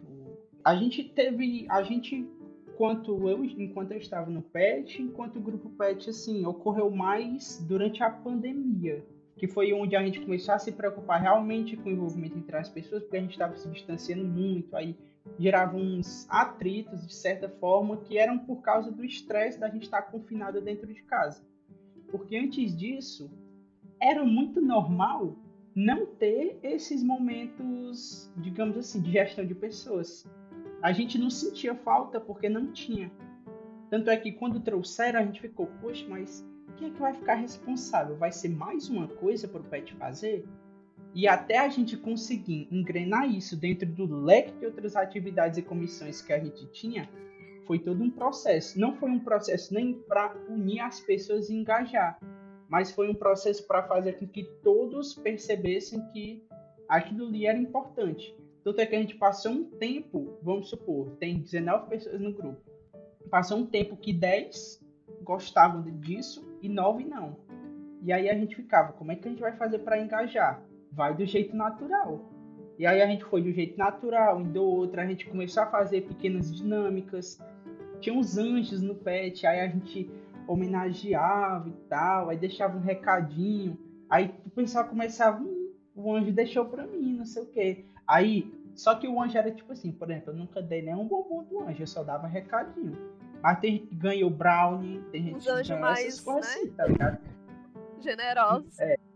enquanto eu estava no PET, enquanto o grupo PET, assim, ocorreu mais durante a pandemia, que foi onde a gente começou a se preocupar realmente com o envolvimento entre as pessoas, porque a gente estava se distanciando muito, aí gerava uns atritos, de certa forma, que eram por causa do estresse da gente estar confinado dentro de casa. Porque antes disso, era muito normal não ter esses momentos, digamos assim, de gestão de pessoas. A gente não sentia falta porque não tinha. Tanto é que quando trouxeram, a gente ficou, poxa, mas quem é que vai ficar responsável? Vai ser mais uma coisa para o PET fazer? E até a gente conseguir engrenar isso dentro do leque de outras atividades e comissões que a gente tinha, foi todo um processo. Não foi um processo nem para unir as pessoas e engajar, mas foi um processo para fazer com que todos percebessem que aquilo ali era importante. Tanto é que a gente passou um tempo, vamos supor, tem 19 pessoas no grupo. Passou um tempo que 10 gostavam disso e 9 não. E aí a gente ficava, como é que a gente vai fazer para engajar? Vai do jeito natural. E aí a gente foi do jeito natural, e do outro a gente começou a fazer pequenas dinâmicas. Tinha uns anjos no PET, aí a gente homenageava e tal, aí deixava um recadinho. Aí o pessoal começava, o anjo deixou pra mim, não sei o quê. Aí, só que o anjo era tipo assim, por exemplo, eu nunca dei nenhum bombom do anjo, eu só dava recadinho. Mas tem gente que ganhou brownie, tem gente que ganhou essas coisas, né? Assim, tá ligado?
Generosos.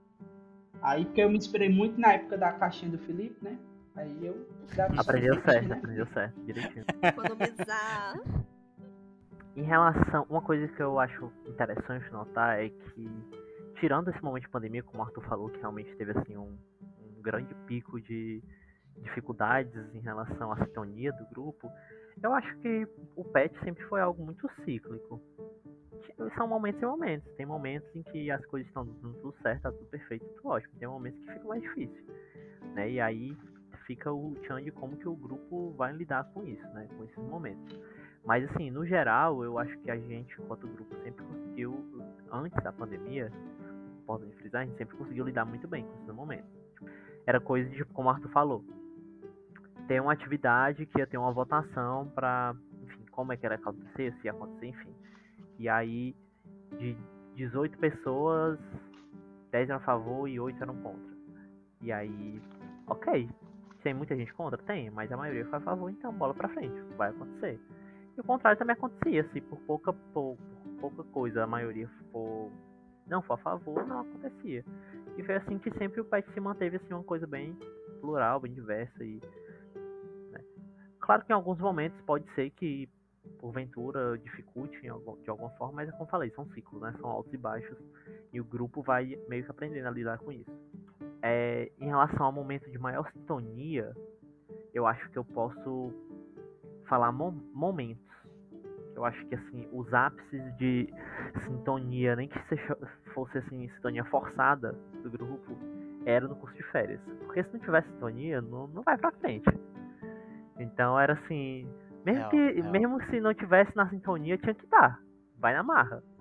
Aí porque eu me inspirei muito na época da caixinha do Felipe, né? Aí eu...
Aprendeu certo, direitinho.
Economizar.
Em relação, uma coisa que eu acho interessante notar é que, tirando esse momento de pandemia, como o Arthur falou, que realmente teve assim um grande pico de dificuldades em relação à sintonia do grupo, eu acho que o PET sempre foi algo muito cíclico. São momentos e momentos. Tem momentos em que as coisas estão dando tudo certo, tá tudo perfeito, tudo ótimo. Tem momentos que fica mais difícil, né? E aí fica o tchan de como que o grupo vai lidar com isso, né? Com esses momentos. Mas assim, no geral, eu acho que a gente, enquanto grupo, sempre conseguiu, antes da pandemia, posso frisar, a gente sempre conseguiu lidar muito bem com esses momentos. Era coisa de, tipo, como o Arthur falou, ter uma atividade que ia ter uma votação pra, enfim, como é que era acontecer, se ia acontecer, enfim. E aí, de 18 pessoas, 10 eram a favor e 8 eram contra. E aí, ok, tem muita gente contra? Tem, mas a maioria foi a favor, então bola pra frente, vai acontecer. E o contrário também acontecia, se por pouca coisa a maioria não for a favor, não acontecia. E foi assim que sempre o PET se manteve assim, uma coisa bem plural, bem diversa. E, né? Claro que em alguns momentos pode ser que porventura dificulte de alguma forma, mas como eu falei, são ciclos, né? São altos e baixos, e o grupo vai meio que aprendendo a lidar com isso. Em relação ao momento de maior sintonia, eu acho que eu posso falar momentos. Eu acho que assim, os ápices de sintonia, nem que fosse assim, sintonia forçada do grupo, era no curso de férias. Porque se não tivesse sintonia, não vai pra frente. Então era assim, mesmo se não tivesse na sintonia, tinha que estar. Vai na marra.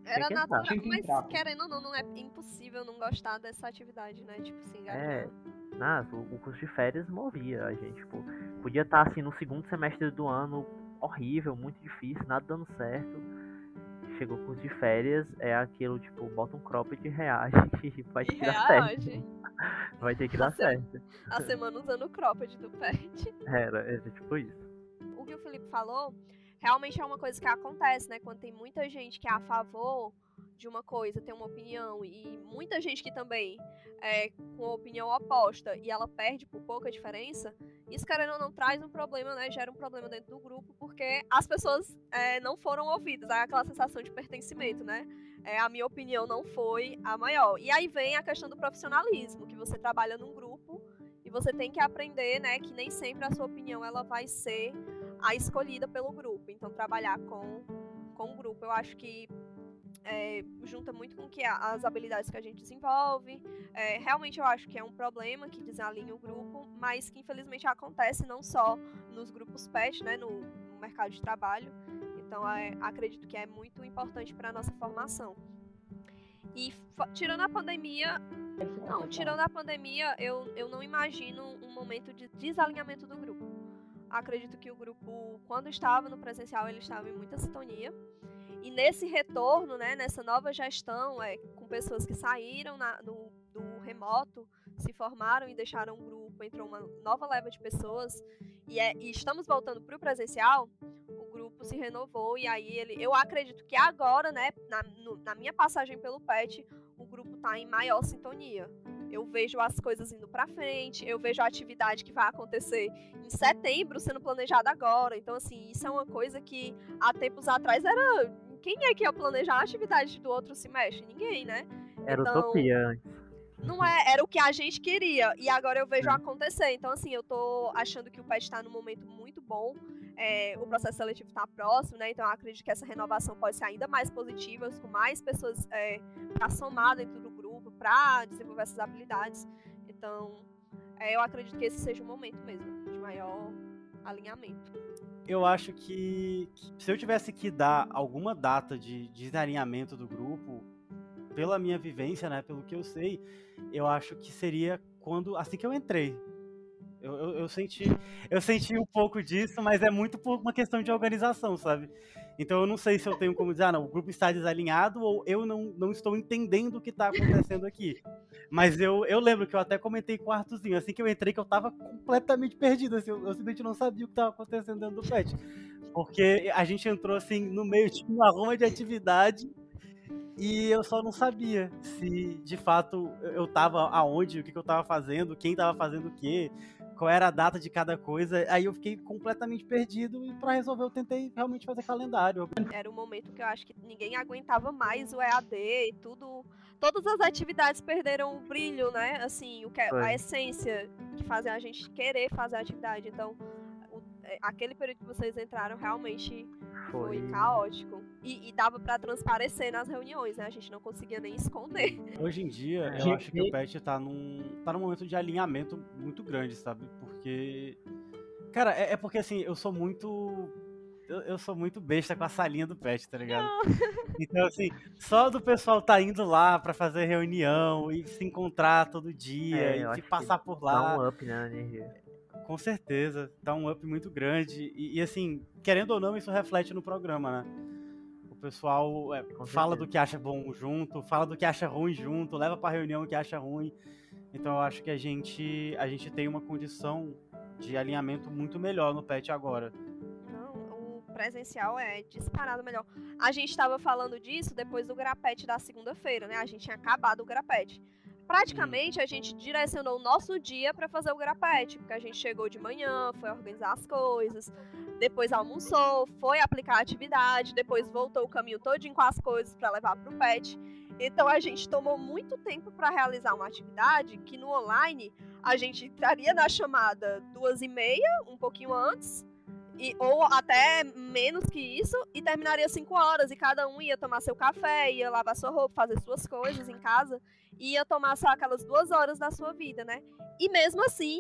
Era
que entrar.
natural,
Tinha que
mas
entrar.
querendo ou não é impossível não gostar dessa atividade, né? Tipo, se
É,
engajar.
o curso de férias movia a gente, tipo, podia estar assim no segundo semestre do ano, horrível, muito difícil, nada dando certo. Chegou o curso de férias, é aquilo, tipo, bota um cropped e reage e vai ter
E
que dar certo.
reage.
Vai ter que dar certo.
A semana usando o cropped do pet.
Era tipo isso.
O que o Felipe falou realmente é uma coisa que acontece, né? Quando tem muita gente que é a favor de uma coisa, tem uma opinião, e muita gente que também é com a opinião oposta e ela perde por pouca diferença, isso, querendo ou não, traz um problema, né? Gera um problema dentro do grupo, porque as pessoas não foram ouvidas. Há aquela sensação de pertencimento, né? A minha opinião não foi a maior. E aí vem a questão do profissionalismo, que você trabalha num grupo e você tem que aprender, né, que nem sempre a sua opinião ela vai ser a escolhida pelo grupo. Então, trabalhar com o grupo, eu acho que junta muito com que as habilidades que a gente desenvolve. Realmente eu acho que é um problema que desalinha o grupo, mas que infelizmente acontece não só nos grupos PET, né, no mercado de trabalho. Então, acredito que é muito importante para a nossa formação. E tirando a pandemia, eu não imagino um momento de desalinhamento do grupo. Acredito que o grupo, quando estava no presencial, ele estava em muita sintonia. E nesse retorno, né, nessa nova gestão, com pessoas que saíram do remoto, se formaram e deixaram o grupo, entrou uma nova leva de pessoas, e estamos voltando para o presencial, o grupo se renovou, e aí eu acredito que agora, né, na minha passagem pelo PET, o grupo está em maior sintonia. Eu vejo as coisas indo para frente, eu vejo a atividade que vai acontecer em setembro sendo planejada agora. Então, assim, isso é uma coisa que há tempos atrás era... Quem é que ia planejar a atividade do outro semestre? Ninguém, né?
Era
então,
utopia antes.
Não era o que a gente queria. E agora eu vejo acontecer. Então, assim, eu tô achando que o PET está num momento muito bom. O processo seletivo está próximo, né? Então, eu acredito que essa renovação pode ser ainda mais positiva, com mais pessoas para somar dentro do grupo, para desenvolver essas habilidades. Então, eu acredito que esse seja o momento mesmo de maior alinhamento.
Eu acho que se eu tivesse que dar alguma data de desalinhamento do grupo, pela minha vivência, né, pelo que eu sei, eu acho que seria assim que eu entrei. Eu senti um pouco disso, mas é muito por uma questão de organização, sabe? Então eu não sei se eu tenho como dizer, não, o grupo está desalinhado ou eu não estou entendendo o que está acontecendo aqui. Mas eu lembro que eu até comentei com o Arthurzinho, assim que eu entrei, que eu tava completamente perdido, assim, eu simplesmente não sabia o que estava acontecendo dentro do PET. Porque a gente entrou, assim, no meio de uma arruma de atividade e eu só não sabia se, de fato, eu tava aonde, o que eu tava fazendo, quem tava fazendo o quê, qual era a data de cada coisa. Aí eu fiquei completamente perdido e pra resolver eu tentei realmente fazer calendário.
Era um momento que eu acho que ninguém aguentava mais o EAD e tudo. Todas as atividades perderam o brilho, né? Assim, a essência que fazia a gente querer fazer a atividade. Então, aquele período que vocês entraram realmente foi caótico. E dava pra transparecer nas reuniões, né? A gente não conseguia nem esconder.
Hoje em dia, eu acho que o PET tá num momento de alinhamento muito grande, sabe? Porque... Cara, é porque assim, eu sou muito besta com a salinha do PET, tá ligado? Então, assim, só do pessoal tá indo lá pra fazer reunião e se encontrar todo dia e passar por lá.
Dá um up, né, na energia.
Com certeza, dá um up muito grande. E assim, querendo ou não, isso reflete no programa, né? O pessoal fala do que acha bom junto, fala do que acha ruim junto, leva pra reunião o que acha ruim. Então eu acho que a gente tem uma condição de alinhamento muito melhor no PET agora.
Não, o presencial é disparado melhor. A gente estava falando disso depois do Grapete da segunda-feira, né? A gente tinha acabado o Grapete. Praticamente a gente direcionou o nosso dia para fazer o Grapete, porque a gente chegou de manhã, foi organizar as coisas, depois almoçou, foi aplicar a atividade, depois voltou o caminho todinho com as coisas para levar para o PET. Então a gente tomou muito tempo para realizar uma atividade que no online a gente entraria na chamada 2h30, um pouquinho antes, ou até menos que isso, e terminaria 5 horas, e cada um ia tomar seu café, ia lavar sua roupa, fazer suas coisas em casa, e ia tomar só aquelas 2 horas da sua vida, né? E mesmo assim,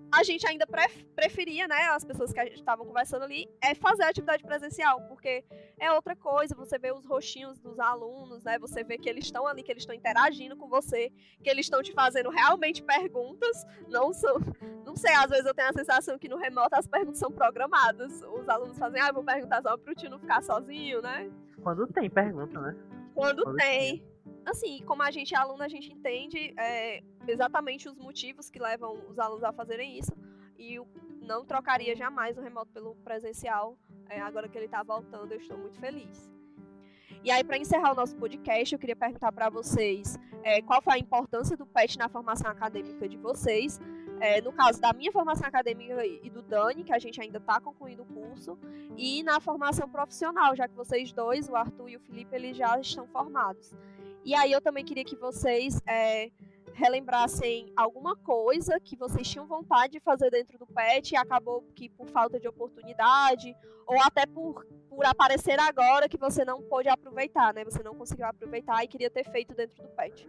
a gente ainda preferia, né, as pessoas que a gente estavam conversando ali, fazer a atividade presencial, porque é outra coisa, você vê os rostinhos dos alunos, né, você vê que eles estão ali, que eles estão interagindo com você, que eles estão te fazendo realmente perguntas, não sei, às vezes eu tenho a sensação que no remoto as perguntas são programadas, os alunos fazem, eu vou perguntar só pro tio não ficar sozinho, né?
Quando tem pergunta, né?
Quando tem. Assim, como a gente é aluno, a gente entende exatamente os motivos que levam os alunos a fazerem isso. E eu não trocaria jamais o remoto pelo presencial. Agora que ele está voltando, eu estou muito feliz. E aí, para encerrar o nosso podcast, eu queria perguntar para vocês qual foi a importância do PET na formação acadêmica de vocês. No caso da minha formação acadêmica e do Dani, que a gente ainda está concluindo o curso, e na formação profissional, já que vocês dois, o Arthur e o Felipe, eles já estão formados. E aí eu também queria que vocês relembrassem alguma coisa que vocês tinham vontade de fazer dentro do PET e acabou que por falta de oportunidade, ou até por aparecer agora que você não pôde aproveitar, né? Você não conseguiu aproveitar e queria ter feito dentro do PET.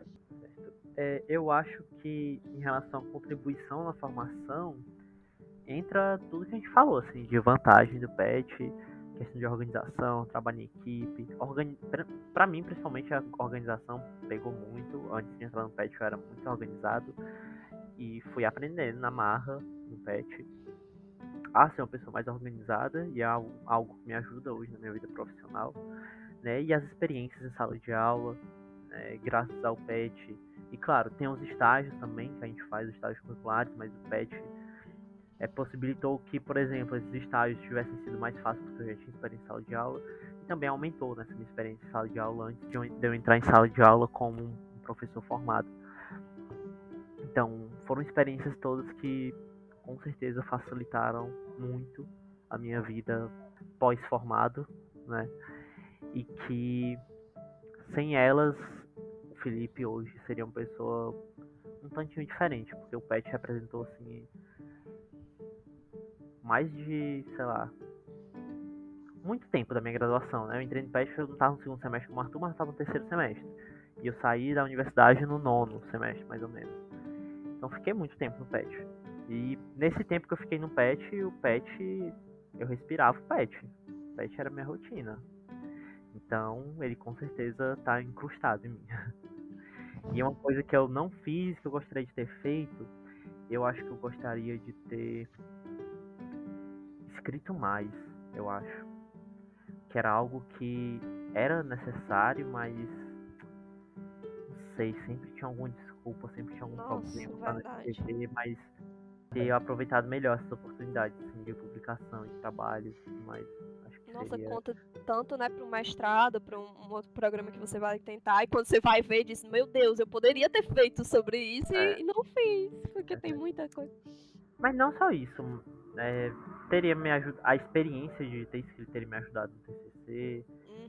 Eu acho que em relação à contribuição na formação, entra tudo que a gente falou, assim, de vantagem do PET, questão de organização, trabalho em equipe. Pra mim, principalmente, a organização pegou muito. Antes de entrar no PET, eu era muito organizado e fui aprendendo na marra no PET a ser uma pessoa mais organizada, e é algo que me ajuda hoje na minha vida profissional, né? E as experiências em sala de aula, graças ao PET. E claro, tem os estágios também, que a gente faz, os estágios curriculares, mas o PET possibilitou que, por exemplo, esses estágios tivessem sido mais fáceis, porque eu já tinha experiência em sala de aula, e também aumentou nessa minha experiência em sala de aula antes de eu entrar em sala de aula como um professor formado. Então, foram experiências todas que, com certeza, facilitaram muito a minha vida pós-formado, né? E que, sem elas, o Felipe hoje seria uma pessoa um tantinho diferente, porque o PET representou, assim, mais de, sei lá, muito tempo da minha graduação, né? Eu entrei no PET, eu não estava no segundo semestre como o Arthur, mas estava no terceiro semestre. E eu saí da universidade no 9º semestre, mais ou menos. Então fiquei muito tempo no PET. E nesse tempo que eu fiquei no PET, eu respirava o PET. O PET era minha rotina. Então ele com certeza está incrustado em mim. E uma coisa que eu não fiz, que eu gostaria de ter feito, eu acho que eu gostaria de ter escrito mais, eu acho. Que era algo que era necessário, mas não sei, sempre tinha alguma desculpa, sempre tinha algum problema para escrever, mas ter aproveitado melhor essas oportunidades, assim, de publicação, de trabalho, mas acho que seria...
Conta tanto, né, para um mestrado, para um outro programa que você vai tentar, e quando você vai ver, diz, meu Deus, eu poderia ter feito sobre isso e não fiz, porque tem muita coisa.
Mas não só isso, teria me ajudado, a experiência de ter escrito teria me ajudado no TCC,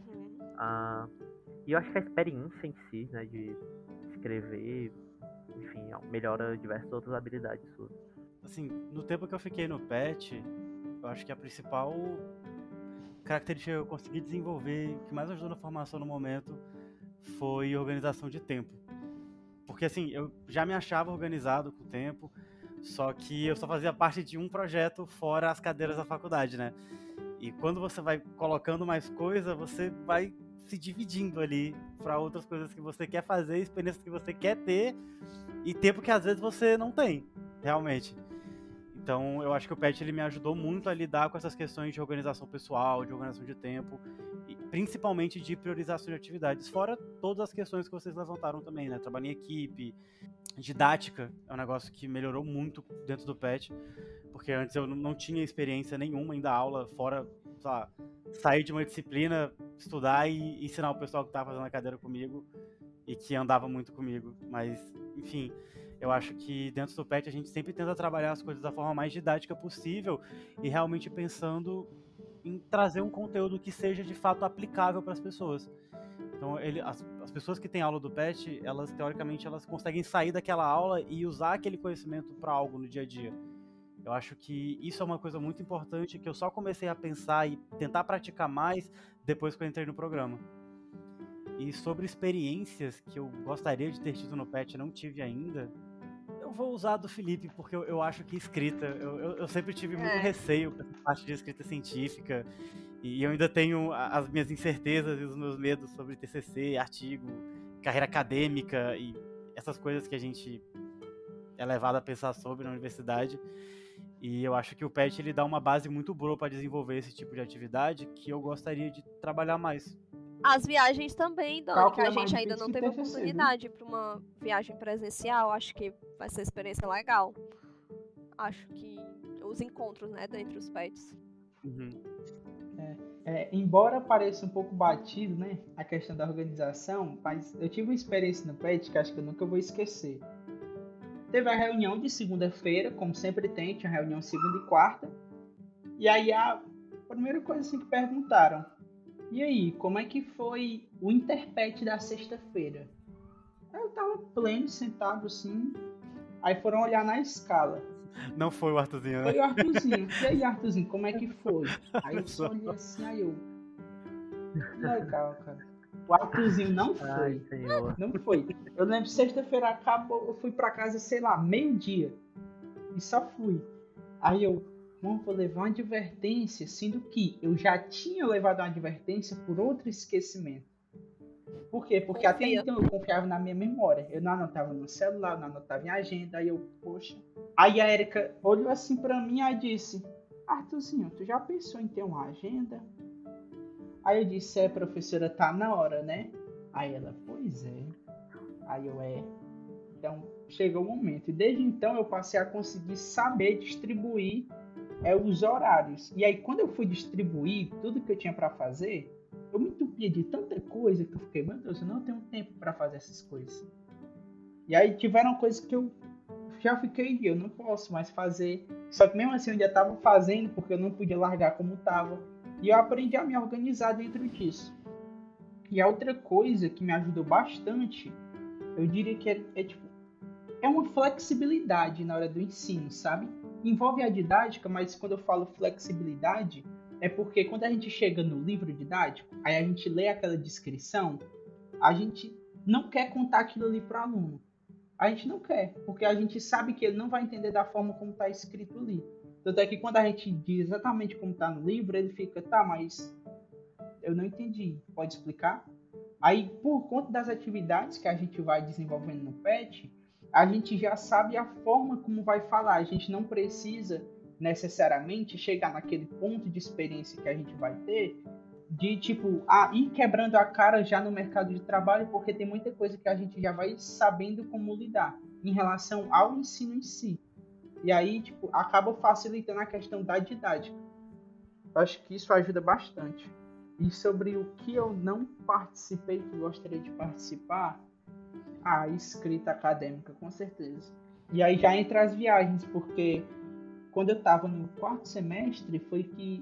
e eu acho que a experiência em si, né, de escrever, enfim, melhora diversas outras habilidades suas.
Assim, no tempo que eu fiquei no PET, eu acho que a principal característica que eu consegui desenvolver, que mais ajudou na formação no momento, foi organização de tempo. Porque assim, eu já me achava organizado com o tempo, só que eu só fazia parte de um projeto fora as cadeiras da faculdade, né? E quando você vai colocando mais coisa, você vai se dividindo ali para outras coisas que você quer fazer, experiências que você quer ter e tempo que às vezes você não tem, realmente. Então eu acho que o PET ele me ajudou muito a lidar com essas questões de organização pessoal, de organização de tempo, e principalmente de priorização de atividades, fora todas as questões que vocês levantaram também, né? Trabalho em equipe, didática é um negócio que melhorou muito dentro do PET, porque antes eu não tinha experiência nenhuma em dar aula, fora, sei lá, sair de uma disciplina, estudar e ensinar o pessoal que estava fazendo a cadeira comigo e que andava muito comigo, mas enfim, eu acho que dentro do PET a gente sempre tenta trabalhar as coisas da forma mais didática possível e realmente pensando em trazer um conteúdo que seja de fato aplicável para as pessoas. Então, as pessoas que têm aula do PET, elas teoricamente elas conseguem sair daquela aula e usar aquele conhecimento para algo no dia a dia. Eu acho que isso é uma coisa muito importante que eu só comecei a pensar e tentar praticar mais depois que eu entrei no programa. E sobre experiências que eu gostaria de ter tido no PET e não tive ainda, Eu vou usar a do Felipe, porque eu acho que escrita, eu sempre tive muito receio com essa parte de escrita científica, e eu ainda tenho as minhas incertezas e os meus medos sobre TCC, artigo, carreira acadêmica e essas coisas que a gente é levado a pensar sobre na universidade. E eu acho que o PET ele dá uma base muito boa para desenvolver esse tipo de atividade que eu gostaria de trabalhar mais.
As viagens também, Dani,
Cálculo
que a
é mais
gente ainda
difícil
não
que
teve
TCC,
oportunidade para uma viagem presencial. Acho que vai ser uma experiência legal. Acho que os encontros, né, dentre os PETs.
Uhum.
Embora pareça um pouco batido, né, a questão da organização, mas eu tive uma experiência no PET que acho que eu nunca vou esquecer. Teve a reunião de segunda-feira, como sempre tem, tinha reunião segunda e quarta. E aí a primeira coisa assim que perguntaram: e aí, como é que foi o Interpet da sexta-feira? Eu tava pleno, sentado assim. Aí foram olhar na escala.
Não foi o Arthurzinho, né?
Foi o Arthurzinho. E aí, Arthurzinho, como é que foi? Aí eu só olhei assim, aí eu... Legal, cara. O Arthurzinho não foi.
Ai, senhor.
Não foi. Eu lembro, sexta-feira acabou, eu fui pra casa, sei lá, meio-dia. E só fui. Aí eu, vou levar uma advertência, sendo que eu já tinha levado uma advertência por outro esquecimento. Por quê? Porque até então eu confiava na minha memória. Eu não anotava no celular, não anotava em agenda. Aí eu, poxa. Aí a Erika olhou assim pra mim e disse: Arthurzinho, tu já pensou em ter uma agenda? Aí eu disse: professora, tá na hora, né? Aí ela, pois é. Aí eu, Então chegou o momento. E desde então eu passei a conseguir saber distribuir os horários. E aí quando eu fui distribuir tudo que eu tinha pra fazer, eu me entupia de tanta coisa que eu fiquei, meu Deus, eu não tenho tempo para fazer essas coisas. E aí tiveram coisas que eu já fiquei, eu não posso mais fazer. Só que mesmo assim eu ainda estava fazendo, porque eu não podia largar como estava. E eu aprendi a me organizar dentro disso. E a outra coisa que me ajudou bastante, eu diria que é uma flexibilidade na hora do ensino, sabe? Envolve a didática, mas quando eu falo flexibilidade, é porque quando a gente chega no livro didático, aí a gente lê aquela descrição, a gente não quer contar aquilo ali para o aluno. A gente não quer, porque a gente sabe que ele não vai entender da forma como está escrito ali. Tanto é que quando a gente diz exatamente como está no livro, ele fica, tá, mas eu não entendi, pode explicar? Aí, por conta das atividades que a gente vai desenvolvendo no PET, a gente já sabe a forma como vai falar, a gente não precisa necessariamente chegar naquele ponto de experiência que a gente vai ter de ir quebrando a cara já no mercado de trabalho, porque tem muita coisa que a gente já vai sabendo como lidar em relação ao ensino em si. E aí, acaba facilitando a questão da didática. Eu acho que isso ajuda bastante. E sobre o que eu não participei, que gostaria de participar, a escrita acadêmica, com certeza. E aí já entra as viagens, porque quando eu estava no quarto semestre, foi que...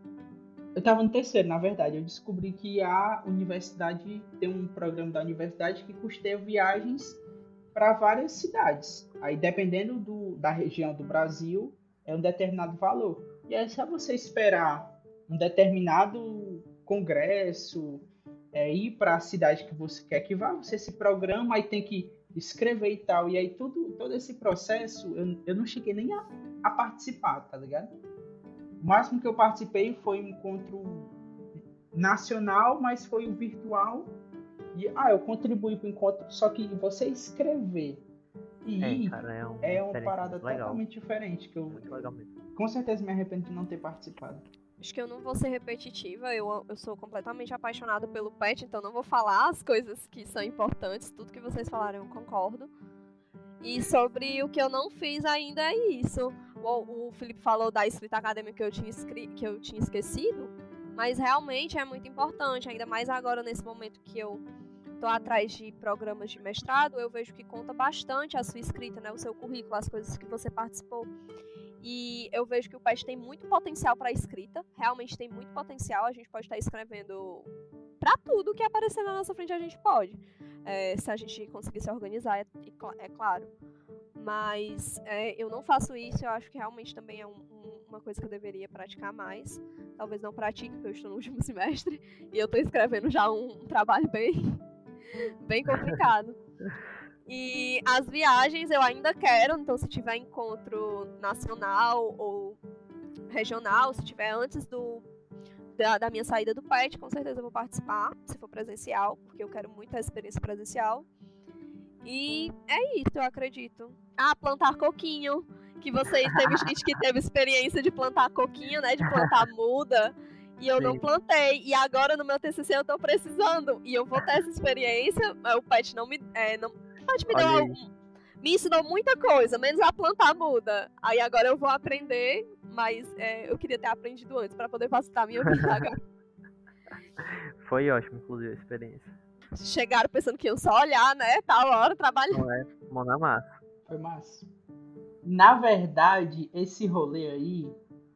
Eu estava no terceiro, na verdade. Eu descobri que a universidade tem um programa da universidade que custeia viagens para várias cidades. Aí, dependendo da região do Brasil, é um determinado valor. E é só você esperar um determinado congresso, ir para a cidade que você quer que vá, você se programa, aí tem que escrever e tal. E aí, todo esse processo, eu não cheguei nem a participar, tá ligado? O máximo que eu participei foi um encontro nacional, mas foi o virtual. E eu contribuí para o encontro, só que você escrever e é uma parada totalmente diferente. Que eu com certeza me arrependo de não ter participado.
Acho que eu não vou ser repetitiva, eu sou completamente apaixonada pelo PET, então não vou falar as coisas que são importantes, tudo que vocês falaram eu concordo. E sobre o que eu não fiz ainda é isso. O Felipe falou da escrita acadêmica que eu tinha esquecido, mas realmente é muito importante, ainda mais agora nesse momento que eu tô atrás de programas de mestrado, eu vejo que conta bastante a sua escrita, né, o seu currículo, as coisas que você participou. E eu vejo que o PET tem muito potencial para escrita, realmente tem muito potencial, a gente pode estar escrevendo para tudo que aparecer na nossa frente, a gente pode, se a gente conseguir se organizar, é claro. Mas eu não faço isso, eu acho que realmente também é uma coisa que eu deveria praticar mais. Talvez não pratique, porque eu estou no último semestre e eu estou escrevendo já um trabalho bem complicado. E as viagens eu ainda quero, então se tiver encontro nacional ou regional, se tiver antes da minha saída do PET, com certeza eu vou participar, se for presencial, porque eu quero muito a experiência presencial. E é isso, eu acredito. Plantar coquinho, que teve gente que teve experiência de plantar coquinho, né, de plantar muda, e eu não plantei. E agora no meu TCC eu tô precisando, e eu vou ter essa experiência. O PET não me me ensinou muita coisa, menos a plantar muda. Aí agora eu vou aprender, mas eu queria ter aprendido antes pra poder facilitar a minha vida agora.
Foi ótimo, inclusive, a experiência.
Chegaram pensando que iam só olhar, né? Tal hora, trabalhando.
Não é? Mão na massa.
Foi massa. Na verdade, esse rolê aí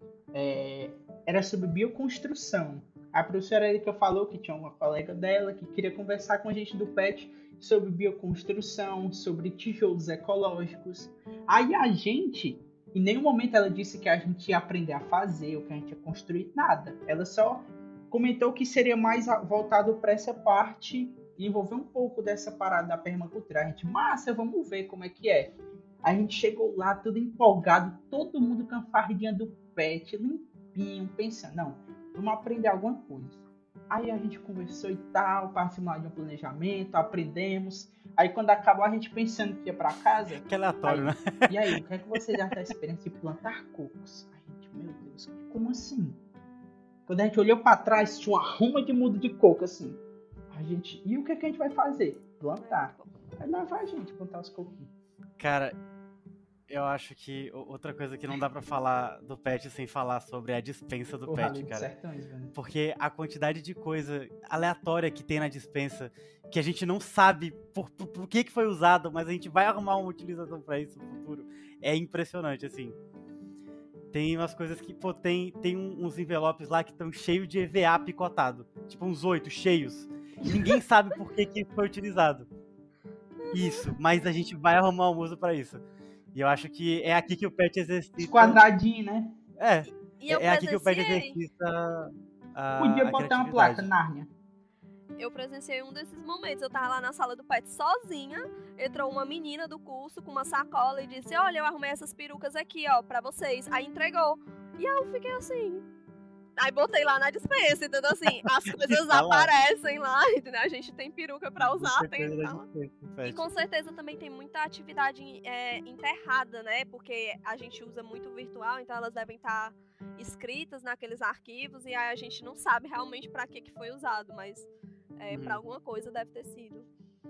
era sobre bioconstrução. A professora Erika falou que tinha uma colega dela que queria conversar com a gente do PET sobre bioconstrução, sobre tijolos ecológicos. Aí a gente, em nenhum momento ela disse que a gente ia aprender a fazer, ou que a gente ia construir, nada. Ela só comentou que seria mais voltado para essa parte e envolver um pouco dessa parada da permacultura. A gente, massa, vamos ver como é que é. A gente chegou lá tudo empolgado, todo mundo com a fardinha do PET, limpinho, pensando, não, vamos aprender alguma coisa. Aí a gente conversou e tal, participamos de um planejamento, aprendemos. Aí quando acabou a gente pensando que ia pra casa...
Que aleatório, né?
E aí, o que é que vocês acham da experiência de plantar cocos? A gente, meu Deus, como assim? Quando a gente olhou pra trás, tinha uma ruma de muda de coco, assim. A gente, e o que é que a gente vai fazer? Plantar. Aí lá vai a gente plantar os coquinhos.
Cara, eu acho que outra coisa que não dá pra falar do PET sem falar sobre é a dispensa do PET, cara.
Sertões,
porque a quantidade de coisa aleatória que tem na dispensa, que a gente não sabe por que foi usado, mas a gente vai arrumar uma utilização pra isso no futuro, é impressionante, assim. Tem umas coisas que, tem uns envelopes lá que estão cheios de EVA picotado. Tipo, uns 8 cheios. E ninguém sabe por que foi utilizado. Isso, mas a gente vai arrumar um uso pra isso. E eu acho que é aqui que o PET exercita...
Os quadradinhos, né?
É aqui que o PET exercita
Podia botar uma placa, Nárnia.
Eu presenciei um desses momentos. Eu tava lá na sala do PET sozinha. Entrou uma menina do curso com uma sacola e disse: olha, eu arrumei essas perucas aqui, ó, pra vocês. Aí entregou. E aí eu fiquei assim. Aí botei lá na dispensa, entendeu? Assim, as coisas aparecem lá, entendeu? A gente tem peruca pra usar, tem lá. E com certeza também tem muita atividade enterrada, né? Porque a gente usa muito virtual, então elas devem estar escritas naqueles arquivos e aí a gente não sabe realmente pra que foi usado, mas pra alguma coisa deve ter sido.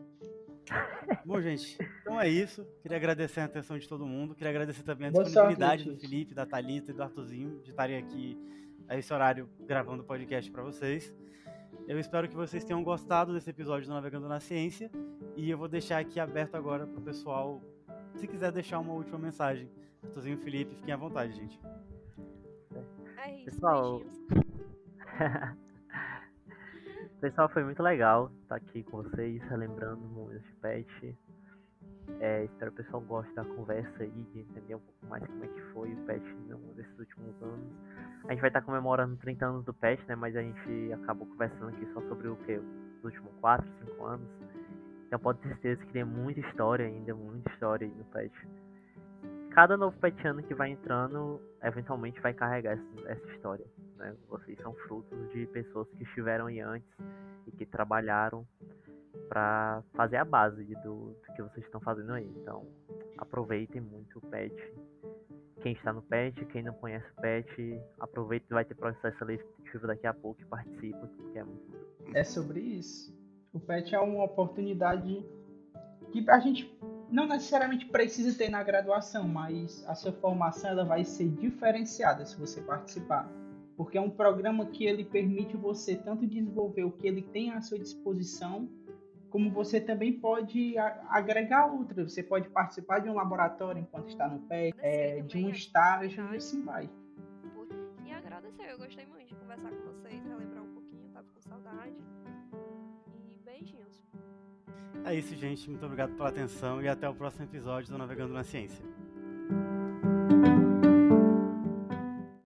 Bom, gente, então é isso. Queria agradecer a atenção de todo mundo. Queria agradecer também a disponibilidade do Felipe, da Thalita e do Arthurzinho de estarem aqui a esse horário gravando o podcast para vocês. Eu espero que vocês tenham gostado desse episódio do Navegando na Ciência e eu vou deixar aqui aberto agora pro pessoal, se quiser deixar uma última mensagem. Arthurzinho e Felipe, fiquem à vontade, gente.
É isso,
pessoal. Pessoal, foi muito legal estar aqui com vocês, relembrando momentos de PET. Espero que o pessoal goste da conversa aí, de entender um pouco mais como é que foi o PET nesses últimos anos. A gente vai estar comemorando 30 anos do PET, né? Mas a gente acabou conversando aqui só sobre o que? Os últimos 4, 5 anos. Então pode ter certeza que tem muita história ainda, muita história aí no PET. Cada novo petiano que vai entrando, eventualmente vai carregar essa história, né? Vocês são frutos de pessoas que estiveram aí antes e que trabalharam para fazer a base do que vocês estão fazendo aí. Então, aproveitem muito o PET. Quem está no PET, quem não conhece o PET, aproveita, vai ter processo seletivo daqui a pouco e participa, porque é muito bom.
É sobre isso. O PET é uma oportunidade que a gente não necessariamente precisa ter na graduação, mas a sua formação ela vai ser diferenciada se você participar. Porque é um programa que ele permite você tanto desenvolver o que ele tem à sua disposição, como você também pode agregar outras. Você pode participar de um laboratório enquanto está no PET, de um estágio, e assim vai.
E agradecer, eu gostei muito de conversar com vocês, relembrar um pouquinho, tava com saudade. E beijinhos.
É isso, gente. Muito obrigado pela atenção e até o próximo episódio do Navegando na Ciência.